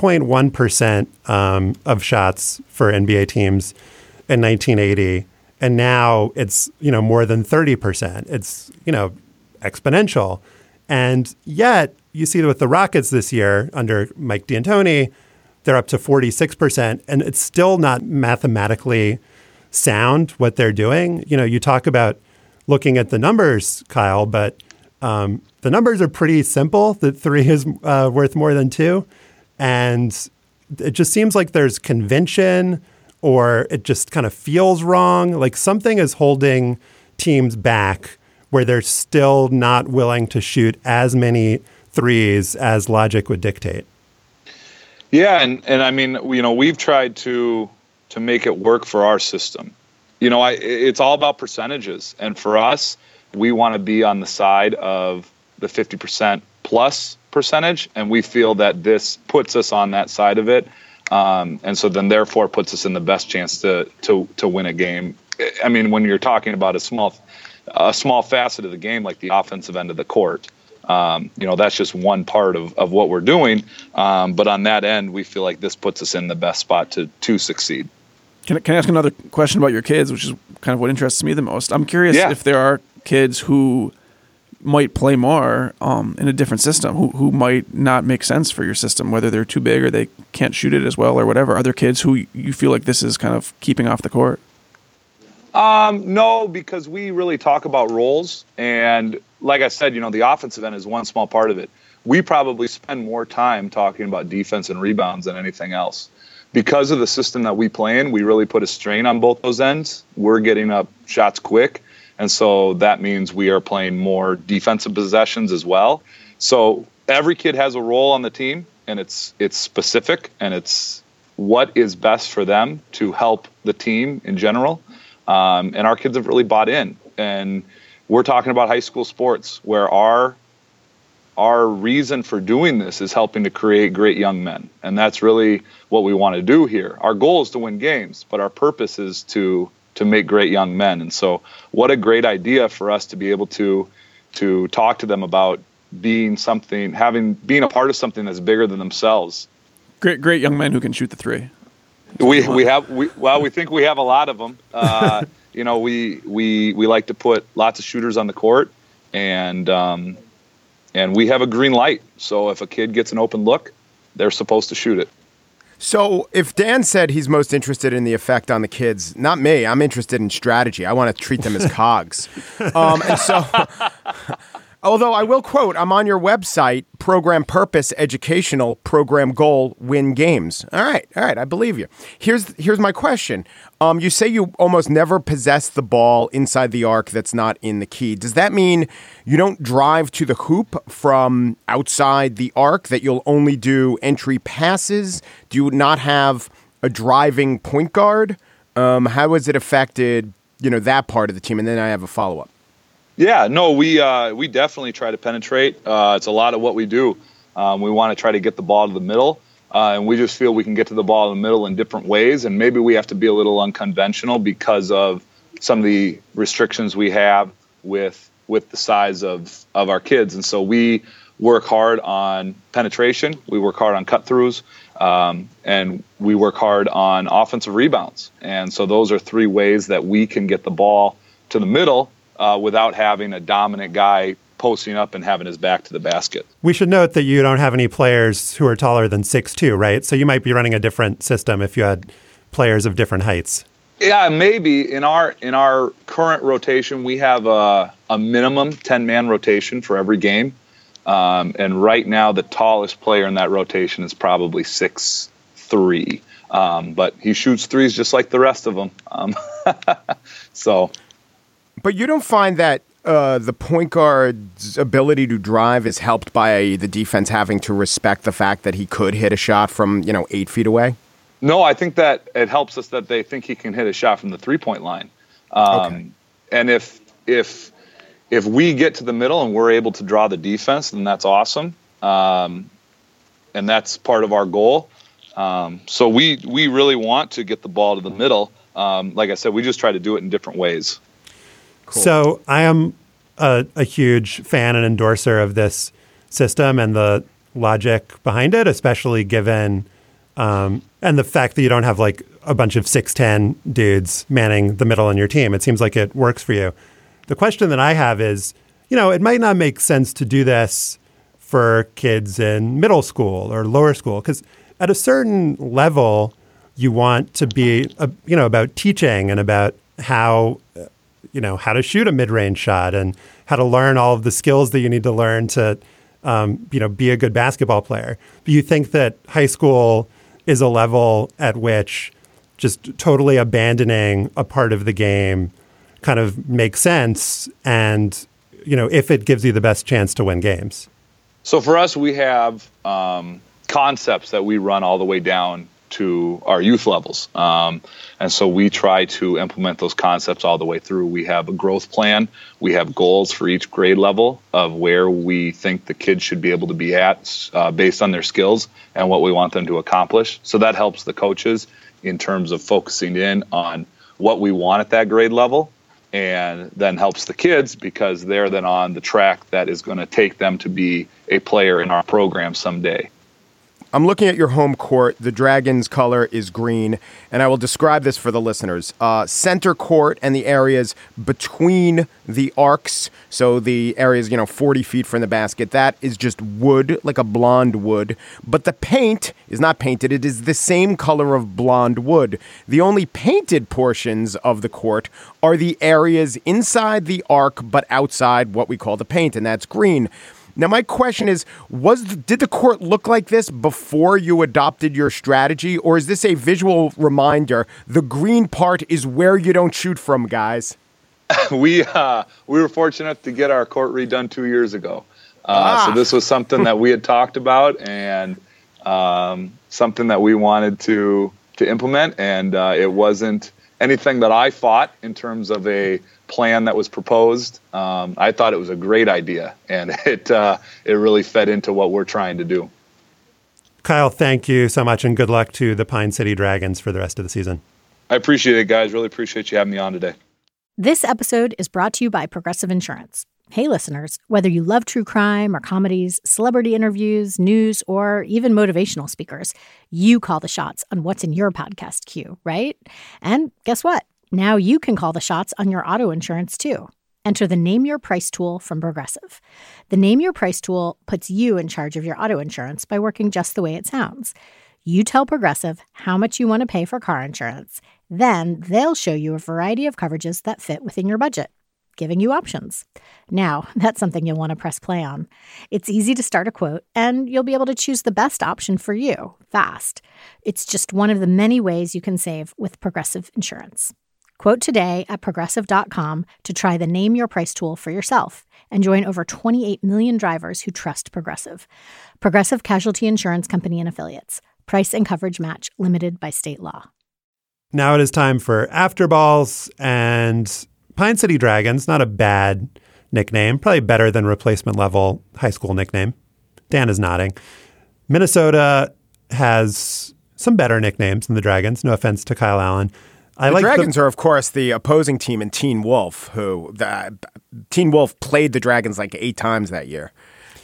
Speaker 3: 3.1% of shots for NBA teams in 1980, and now it's more than 30%. It's exponential. And yet, you see with the Rockets this year under Mike D'Antoni, they're up to 46%, and it's still not mathematically sound what they're doing. You talk about looking at the numbers, Kyle, but the numbers are pretty simple. That 3 is worth more than 2. And it just seems like there's convention, or it just kind of feels wrong. Like something is holding teams back where they're still not willing to shoot as many threes as logic would dictate.
Speaker 13: Yeah, and I mean, we've tried to make it work for our system. It's all about percentages, and for us, we want to be on the side of the 50% plus percentage, and we feel that this puts us on that side of it, and so then therefore puts us in the best chance to win a game. I mean, when you're talking about a small facet of the game, like the offensive end of the court. That's just one part of what we're doing. But on that end, we feel like this puts us in the best spot to succeed.
Speaker 4: Can I ask another question about your kids, which is kind of what interests me the most? I'm curious if there are kids who might play more in a different system, who might not make sense for your system, whether they're too big or they can't shoot it as well or whatever. Are there kids who you feel like this is kind of keeping off the court?
Speaker 13: No, because we really talk about roles. And like I said, the offensive end is one small part of it. We probably spend more time talking about defense and rebounds than anything else. Because of the system that we play in, we really put a strain on both those ends. We're getting up shots quick. And so that means we are playing more defensive possessions as well. So every kid has a role on the team, and it's specific, and it's what is best for them to help the team in general. And our kids have really bought in, and we're talking about high school sports where our reason for doing this is helping to create great young men. And that's really what we want to do here. Our goal is to win games, but our purpose is to make great young men. And so what a great idea for us to be able to talk to them about being a part of something that's bigger than themselves.
Speaker 4: Great young men who can shoot the 3.
Speaker 13: We think we have a lot of them. We like to put lots of shooters on the court, and we have a green light. So if a kid gets an open look, they're supposed to shoot it.
Speaker 5: So if Dan said he's most interested in the effect on the kids, not me. I'm interested in strategy. I want to treat them as cogs. And so, although I will quote, I'm on your website, program purpose, educational, program goal, win games. All right. I believe you. Here's my question. You say you almost never possess the ball inside the arc that's not in the key. Does that mean you don't drive to the hoop from outside the arc, that you'll only do entry passes? Do you not have a driving point guard? How has it affected, that part of the team? And then I have a follow-up.
Speaker 13: Yeah, no, we definitely try to penetrate. It's a lot of what we do. We want to try to get the ball to the middle, and we just feel we can get to the ball in the middle in different ways, and maybe we have to be a little unconventional because of some of the restrictions we have with the size of our kids. And so we work hard on penetration. We work hard on cut-throughs. And we work hard on offensive rebounds. And so those are 3 ways that we can get the ball to the middle without having a dominant guy posting up and having his back to the basket.
Speaker 3: We should note that you don't have any players who are taller than 6'2", right? So you might be running a different system if you had players of different heights.
Speaker 13: Yeah, maybe. In our current rotation, we have a minimum 10-man rotation for every game. And right now, the tallest player in that rotation is probably 6'3". But he shoots threes just like the rest of them.
Speaker 5: But you don't find that the point guard's ability to drive is helped by the defense having to respect the fact that he could hit a shot from, 8 feet away?
Speaker 13: No, I think that it helps us that they think he can hit a shot from the 3-point line. Okay. And if we get to the middle and we're able to draw the defense, then that's awesome. And that's part of our goal. So we really want to get the ball to the middle. Like I said, we just try to do it in different ways.
Speaker 3: Cool. So I am a huge fan and endorser of this system and the logic behind it, especially given and the fact that you don't have like a bunch of 6'10" dudes manning the middle on your team. It seems like it works for you. The question that I have is, it might not make sense to do this for kids in middle school or lower school, because at a certain level, you want to be, about teaching and about how to shoot a mid-range shot and how to learn all of the skills that you need to learn to, be a good basketball player. Do you think that high school is a level at which just totally abandoning a part of the game kind of makes sense? And, if it gives you the best chance to win games?
Speaker 13: So for us, we have concepts that we run all the way down to our youth levels. And so we try to implement those concepts all the way through. We have a growth plan. We have goals for each grade level of where we think the kids should be able to be at based on their skills and what we want them to accomplish. So that helps the coaches in terms of focusing in on what we want at that grade level, and then helps the kids because they're then on the track that is going to take them to be a player in our program someday.
Speaker 5: I'm looking at your home court. The Dragons' color is green, and I will describe this for the listeners. Center court and the areas between the arcs, so the areas, 40 feet from the basket, that is just wood, like a blonde wood. But the paint is not painted. It is the same color of blonde wood. The only painted portions of the court are the areas inside the arc, but outside what we call the paint, and that's green. Now, my question is, did the court look like this before you adopted your strategy, or is this a visual reminder? The green part is where you don't shoot from, guys.
Speaker 13: We were fortunate to get our court redone 2 years ago. So this was something that we had talked about and something that we wanted to implement. And it wasn't anything that I fought in terms of a plan that was proposed. I thought it was a great idea, and it really fed into what we're trying to do.
Speaker 3: Kyle, thank you so much, and good luck to the Pine City Dragons for the rest of the season.
Speaker 13: I appreciate it, guys. Really appreciate you having me on today.
Speaker 11: This episode is brought to you by Progressive Insurance. Hey, listeners, whether you love true crime or comedies, celebrity interviews, news, or even motivational speakers, you call the shots on what's in your podcast queue, right? And guess what? Now you can call the shots on your auto insurance, too. Enter the Name Your Price tool from Progressive. The Name Your Price tool puts you in charge of your auto insurance by working just the way it sounds. You tell Progressive how much you want to pay for car insurance. Then they'll show you a variety of coverages that fit within your budget, giving you options. Now, that's something you'll want to press play on. It's easy to start a quote, and you'll be able to choose the best option for you fast. It's just one of the many ways you can save with Progressive Insurance. Quote today at Progressive.com to try the Name Your Price tool for yourself and join over 28 million drivers who trust Progressive. Progressive Casualty Insurance Company and Affiliates. Price and coverage match limited by state law.
Speaker 3: Now it is time for After Balls, and Pine City Dragons, not a bad nickname, probably better than replacement level high school nickname. Dan is nodding. Minnesota has some better nicknames than the Dragons. No offense to Kyle Allen.
Speaker 5: The Dragons are, of course, the opposing team in Teen Wolf, Teen Wolf played the Dragons like 8 times that year.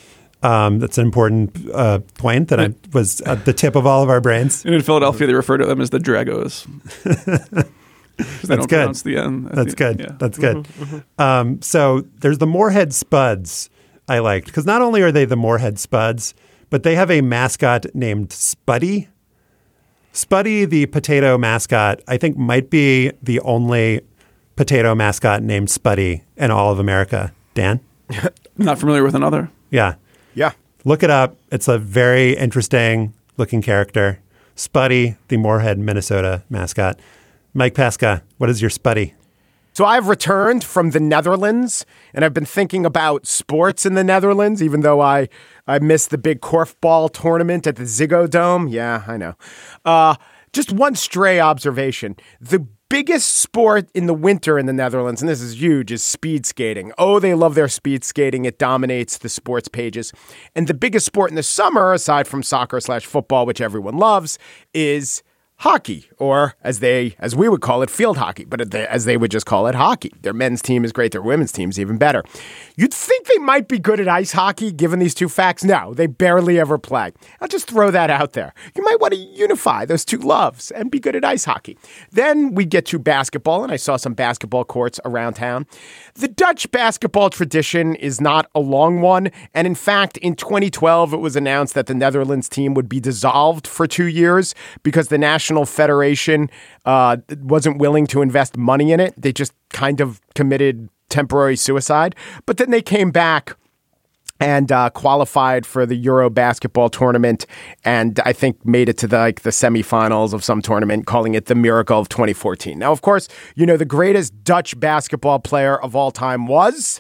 Speaker 3: That's an important point that was at the tip of all of our brains.
Speaker 4: And in Philadelphia, they refer to them as the Dragos. They don't pronounce the N.
Speaker 3: That's good.
Speaker 4: Yeah.
Speaker 3: That's good. So there's the Moorhead Spuds I liked, because not only are they the Moorhead Spuds, but they have a mascot named Spuddy. Spuddy, the potato mascot, I think might be the only potato mascot named Spuddy in all of America. Dan?
Speaker 4: Not familiar with another.
Speaker 3: Yeah.
Speaker 5: Yeah.
Speaker 3: Look it up. It's a very interesting looking character. Spuddy, the Moorhead, Minnesota mascot. Mike Pesca, what is your Spuddy?
Speaker 5: So I've returned from the Netherlands, and I've been thinking about sports in the Netherlands, even though I missed the big korfball tournament at the Ziggo Dome. Yeah, I know. Just one stray observation. The biggest sport in the winter in the Netherlands, and this is huge, is speed skating. Oh, they love their speed skating. It dominates the sports pages. And the biggest sport in the summer, aside from soccer/football, which everyone loves, is hockey, or as we would call it, field hockey, but as they would just call it, hockey. Their men's team is great. Their women's team is even better. You'd think they might be good at ice hockey, given these two facts. No, they barely ever play. I'll just throw that out there. You might want to unify those two loves and be good at ice hockey. Then we get to basketball, and I saw some basketball courts around town. The Dutch basketball tradition is not a long one, and in fact, in 2012, it was announced that the Netherlands team would be dissolved for 2 years because the National Federation wasn't willing to invest money in it. They just kind of committed temporary suicide. But then they came back and qualified for the Euro basketball tournament, and I think made it to the semifinals of some tournament, calling it the Miracle of 2014. Now, of course, you know the greatest Dutch basketball player of all time was.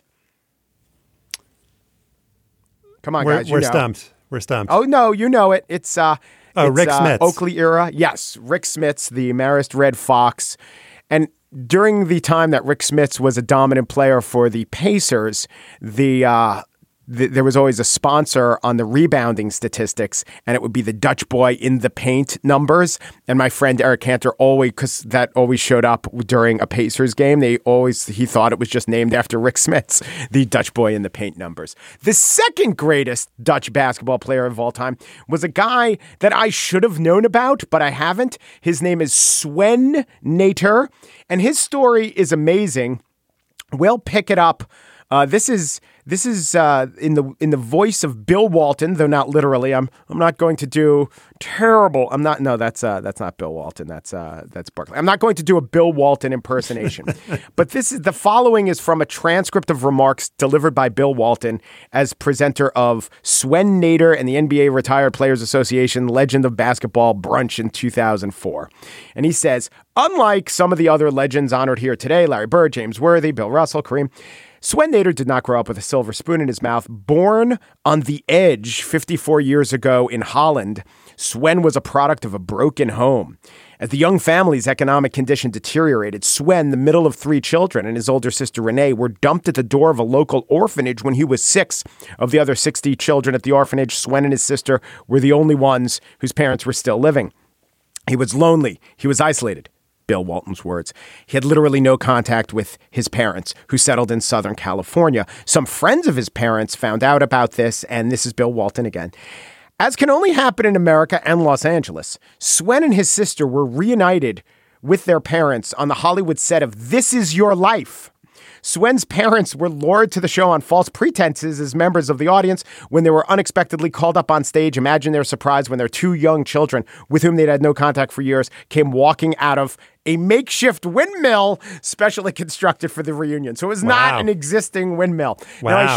Speaker 5: Come on, guys.
Speaker 3: We're stumped. We're stumped.
Speaker 5: Oh no, you know it. It's
Speaker 3: Rick Smits.
Speaker 5: Oakley era. Yes, Rick Smits, the Marist Red Fox. And during the time that Rick Smits was a dominant player for the Pacers, there was always a sponsor on the rebounding statistics, and it would be the Dutch boy in the paint numbers. And my friend Eric Cantor because that always showed up during a Pacers game. He thought it was just named after Rick Smits, the Dutch boy in the paint numbers. The second greatest Dutch basketball player of all time was a guy that I should have known about, but I haven't. His name is Swen Nater, and his story is amazing. We'll pick it up. This is in the voice of Bill Walton, though not literally. I'm not going to do terrible. I'm not. No, that's not Bill Walton. That's Barkley. I'm not going to do a Bill Walton impersonation. But the following is from a transcript of remarks delivered by Bill Walton as presenter of Swen Nater and the NBA Retired Players Association Legend of Basketball brunch in 2004. And he says, unlike some of the other legends honored here today, Larry Bird, James Worthy, Bill Russell, Kareem, Swen Nater did not grow up with a silver spoon in his mouth. Born on the edge 54 years ago in Holland, Swen was a product of a broken home. As the young family's economic condition deteriorated, Swen, the middle of 3 children, and his older sister Renee were dumped at the door of a local orphanage when he was 6. Of the other 60 children at the orphanage, Swen and his sister were the only ones whose parents were still living. He was lonely. He was isolated. Bill Walton's words. He had literally no contact with his parents, who settled in Southern California. Some friends of his parents found out about this, and this is Bill Walton again. As can only happen in America and Los Angeles, Swen and his sister were reunited with their parents on the Hollywood set of This Is Your Life. Swen's parents were lured to the show on false pretenses as members of the audience when they were unexpectedly called up on stage. Imagine their surprise when their 2 young children, with whom they'd had no contact for years, came walking out of a makeshift windmill specially constructed for the reunion. So it was not an existing windmill.
Speaker 3: Wow.
Speaker 5: Now,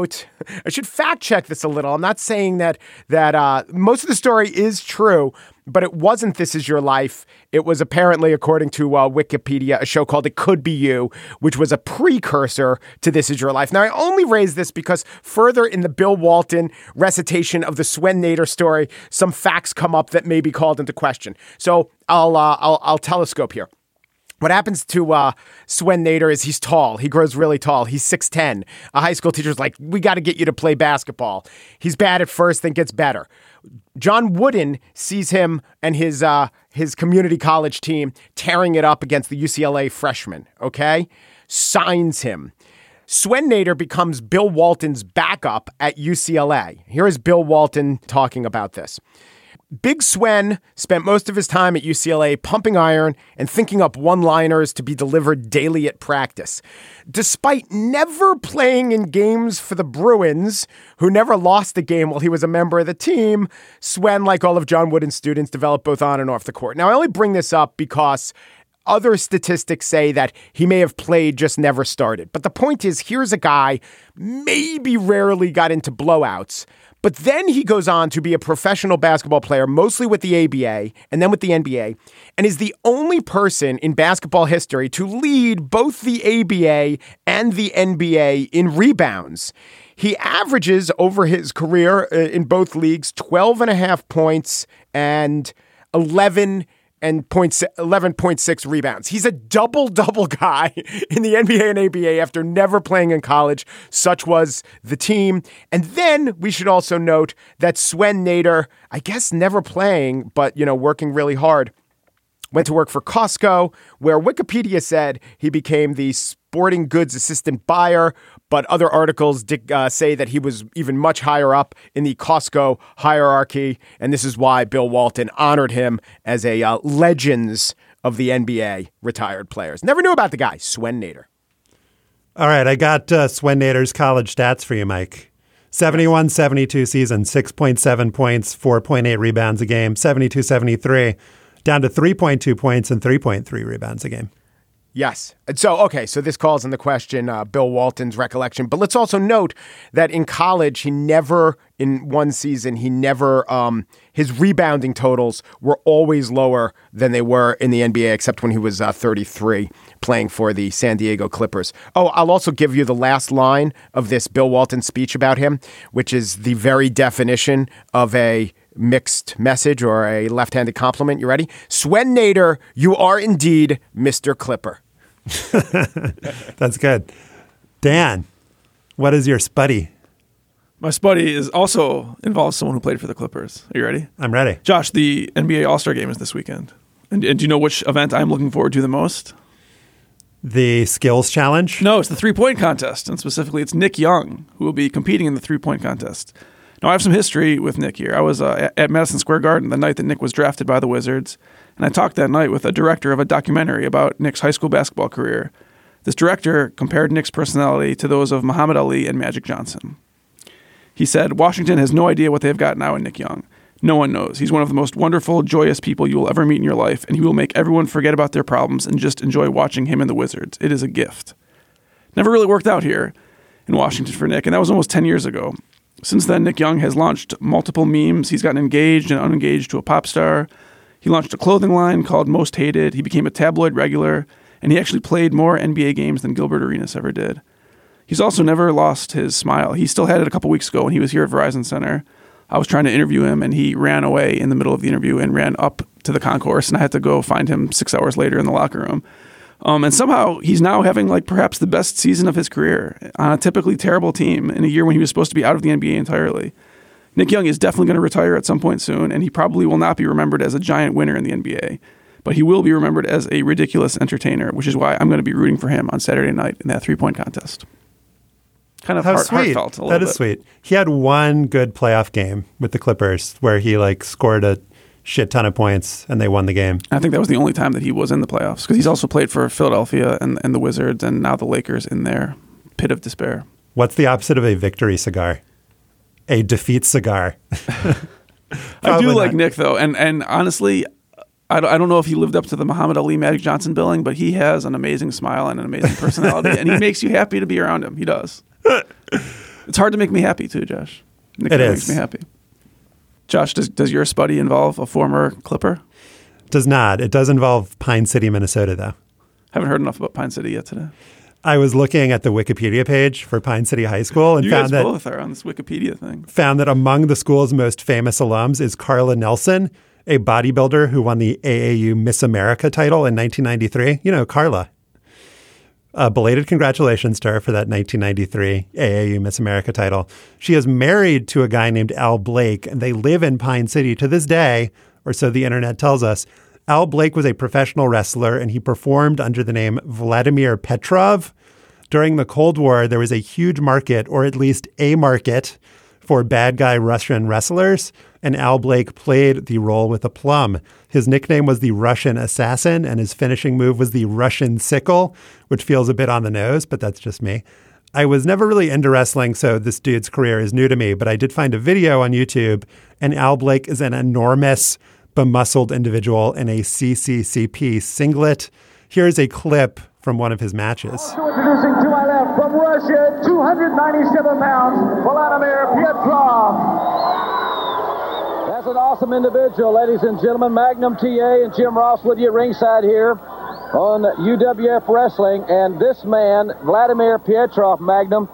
Speaker 5: I should fact check this a little. I'm not saying that most of the story is true, but it wasn't This Is Your Life. It was apparently, according to Wikipedia, a show called It Could Be You, which was a precursor to This Is Your Life. Now, I only raise this because further in the Bill Walton recitation of the Swen Nater story, some facts come up that may be called into question. So I'll telescope here. What happens to Swen Nater is he's tall. He grows really tall. He's 6'10". A high school teacher's like, we got to get you to play basketball. He's bad at first, then gets better. John Wooden sees him and his community college team tearing it up against the UCLA freshmen, okay? Signs him. Swen Nater becomes Bill Walton's backup at UCLA. Here is Bill Walton talking about this. Big Swen spent most of his time at UCLA pumping iron and thinking up one-liners to be delivered daily at practice. Despite never playing in games for the Bruins, who never lost a game while he was a member of the team, Swen, like all of John Wooden's students, developed both on and off the court. Now, I only bring this up because other statistics say that he may have played, just never started. But the point is, here's a guy maybe rarely got into blowouts. But then he goes on to be a professional basketball player, mostly with the ABA and then with the NBA, and is the only person in basketball history to lead both the ABA and the NBA in rebounds. He averages over his career in both leagues 12.5 points and 11.6 rebounds. He's a double-double guy in the NBA and ABA after never playing in college. Such was the team. And then we should also note that Swen Nater, I guess never playing, but, working really hard, went to work for Costco, where Wikipedia said he became the sporting goods assistant buyer, but other articles say that he was even much higher up in the Costco hierarchy, and this is why Bill Walton honored him as a Legends of the NBA retired players. Never knew about the guy, Swen Nater.
Speaker 3: All right, I got Swen Nater's college stats for you, Mike. 71-72 season, 6.7 points, 4.8 rebounds a game, 72-73, down to 3.2 points and 3.3 rebounds a game.
Speaker 5: Yes. So this calls into question Bill Walton's recollection. But let's also note that in college, in one season, his rebounding totals were always lower than they were in the NBA, except when he was 33 playing for the San Diego Clippers. Oh, I'll also give you the last line of this Bill Walton speech about him, which is the very definition of a mixed message or a left-handed compliment. You ready? Swen Nater, you are indeed Mr. Clipper.
Speaker 3: That's good. Dan, what is your spuddy?
Speaker 4: My spuddy involves someone who played for the Clippers. Are you ready?
Speaker 3: I'm ready.
Speaker 4: Josh, the NBA All-Star Game is this weekend. And do you know which event I'm looking forward to the most?
Speaker 3: The skills challenge?
Speaker 4: No, it's the three-point contest. And specifically, it's Nick Young who will be competing in the three-point contest. Now, I have some history with Nick here. I was at Madison Square Garden the night that Nick was drafted by the Wizards, and I talked that night with a director of a documentary about Nick's high school basketball career. This director compared Nick's personality to those of Muhammad Ali and Magic Johnson. He said, Washington has no idea what they've got now in Nick Young. No one knows. He's one of the most wonderful, joyous people you will ever meet in your life, and he will make everyone forget about their problems and just enjoy watching him and the Wizards. It is a gift. Never really worked out here in Washington for Nick, and that was almost 10 years ago. Since then, Nick Young has launched multiple memes. He's gotten engaged and unengaged to a pop star. He launched a clothing line called Most Hated. He became a tabloid regular, and he actually played more NBA games than Gilbert Arenas ever did. He's also never lost his smile. He still had it a couple weeks ago when he was here at Verizon Center. I was trying to interview him, and he ran away in the middle of the interview and ran up to the concourse, and I had to go find him 6 hours later in the locker room. And somehow he's now having perhaps the best season of his career on a typically terrible team in a year when he was supposed to be out of the NBA entirely. Nick Young is definitely going to retire at some point soon, and he probably will not be remembered as a giant winner in the NBA. But he will be remembered as a ridiculous entertainer, which is why I'm going to be rooting for him on Saturday night in that three-point contest. Kind of heartfelt a little bit.
Speaker 3: That is sweet. He had one good playoff game with the Clippers where he scored a shit ton of points and they won the game.
Speaker 4: I think that was the only time that he was in the playoffs because he's also played for Philadelphia and the Wizards and now the Lakers in their pit of despair.
Speaker 3: What's the opposite of a victory cigar? A defeat cigar.
Speaker 4: I do like Nick though. And honestly, I don't know if he lived up to the Muhammad Ali, Magic Johnson billing, but he has an amazing smile and an amazing personality and he makes you happy to be around him. He does. It's hard to make me happy too, Josh. Nick makes me happy. Josh, does your spuddy involve a former Clipper?
Speaker 3: Does not. It does involve Pine City, Minnesota, though.
Speaker 4: Haven't heard enough about Pine City yet today.
Speaker 3: I was looking at the Wikipedia page for Pine City High School and
Speaker 4: you
Speaker 3: found
Speaker 4: guys both are on this Wikipedia thing.
Speaker 3: Found that among the school's most famous alums is Carla Nelson, a bodybuilder who won the AAU Miss America title in 1993. You know, Carla. Belated congratulations to her for that 1993 AAU Miss America title. She is married to a guy named Al Blake, and they live in Pine City to this day, or so the internet tells us. Al Blake was a professional wrestler, and he performed under the name Vladimir Petrov. During the Cold War, there was a huge market, or at least a market, for bad guy Russian wrestlers, and Al Blake played the role with aplomb. His nickname was the Russian Assassin, and his finishing move was the Russian Sickle, which feels a bit on the nose, but that's just me. I was never really into wrestling, so this dude's career is new to me, but I did find a video on YouTube, and Al Blake is an enormous, bemuscled individual in a CCCP singlet. Here's a clip from one of his matches.
Speaker 14: Introducing to my left from Russia, 297 pounds, Vladimir Petrov. That's an awesome individual, ladies and gentlemen. Magnum TA and Jim Ross with you at ringside here on UWF Wrestling. And this man, Vladimir Petrov, Magnum,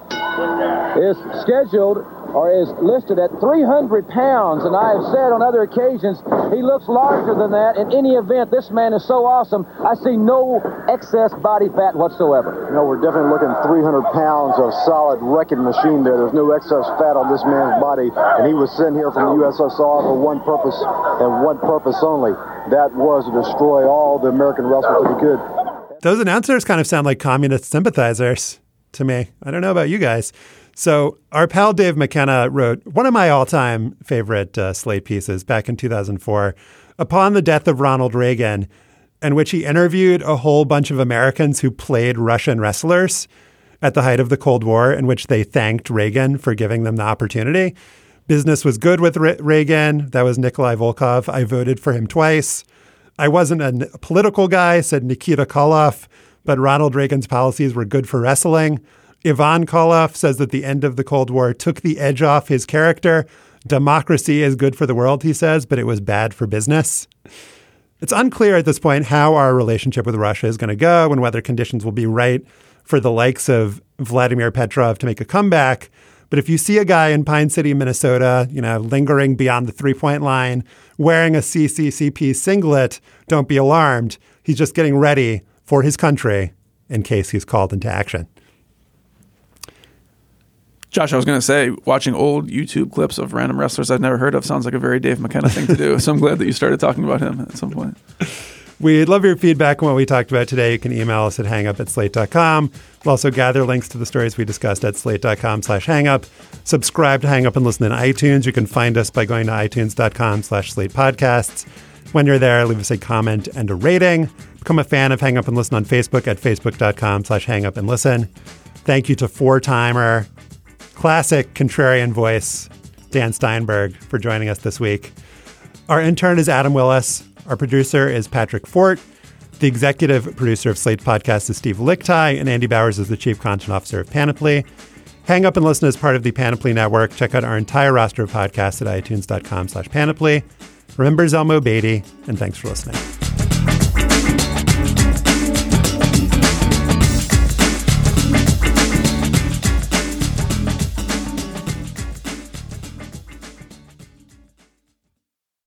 Speaker 14: is scheduled or is listed at 300 pounds. And I have said on other occasions, he looks larger than that. In any event, this man is so awesome, I see no excess body fat whatsoever.
Speaker 15: You know, we're definitely looking 300 pounds of solid wrecking machine there. There's no excess fat on this man's body. And he was sent here from the USSR for one purpose and one purpose only. That was to destroy all the American wrestlers that he could.
Speaker 3: Those announcers kind of sound like communist sympathizers to me. I don't know about you guys. So our pal Dave McKenna wrote one of my all-time favorite Slate pieces back in 2004 upon the death of Ronald Reagan, in which he interviewed a whole bunch of Americans who played Russian wrestlers at the height of the Cold War, in which they thanked Reagan for giving them the opportunity. Business was good with Reagan. That was Nikolai Volkov. I voted for him twice. I wasn't a political guy, said Nikita Koloff, but Ronald Reagan's policies were good for wrestling. Ivan Koloff says that the end of the Cold War took the edge off his character. Democracy is good for the world, he says, but it was bad for business. It's unclear at this point how our relationship with Russia is going to go and whether conditions will be right for the likes of Vladimir Petrov to make a comeback. But if you see a guy in Pine City, Minnesota, lingering beyond the three-point line, wearing a CCCP singlet, don't be alarmed. He's just getting ready for his country in case he's called into action.
Speaker 4: Josh, I was going to say, watching old YouTube clips of random wrestlers I've never heard of sounds like a very Dave McKenna thing to do. So I'm glad that you started talking about him at some point.
Speaker 3: We'd love your feedback on what we talked about today. You can email us at hangup@slate.com. We'll also gather links to the stories we discussed at slate.com/hangup. Subscribe to Hang Up and listen in iTunes. You can find us by going to itunes.com/slate podcasts. When you're there, leave us a comment and a rating. Become a fan of Hang Up and Listen on Facebook at facebook.com/hangup and listen. Thank you to four-timer, classic contrarian voice, Dan Steinberg, for joining us this week. Our intern is Adam Willis. Our producer is Patrick Fort. The executive producer of Slate Podcast is Steve Lickteig, and Andy Bowers is the chief content officer of Panoply. Hang Up and Listen is part of the Panoply Network. Check out our entire roster of podcasts at itunes.com/panoply. Remember Zelmo Beatty, and thanks for listening.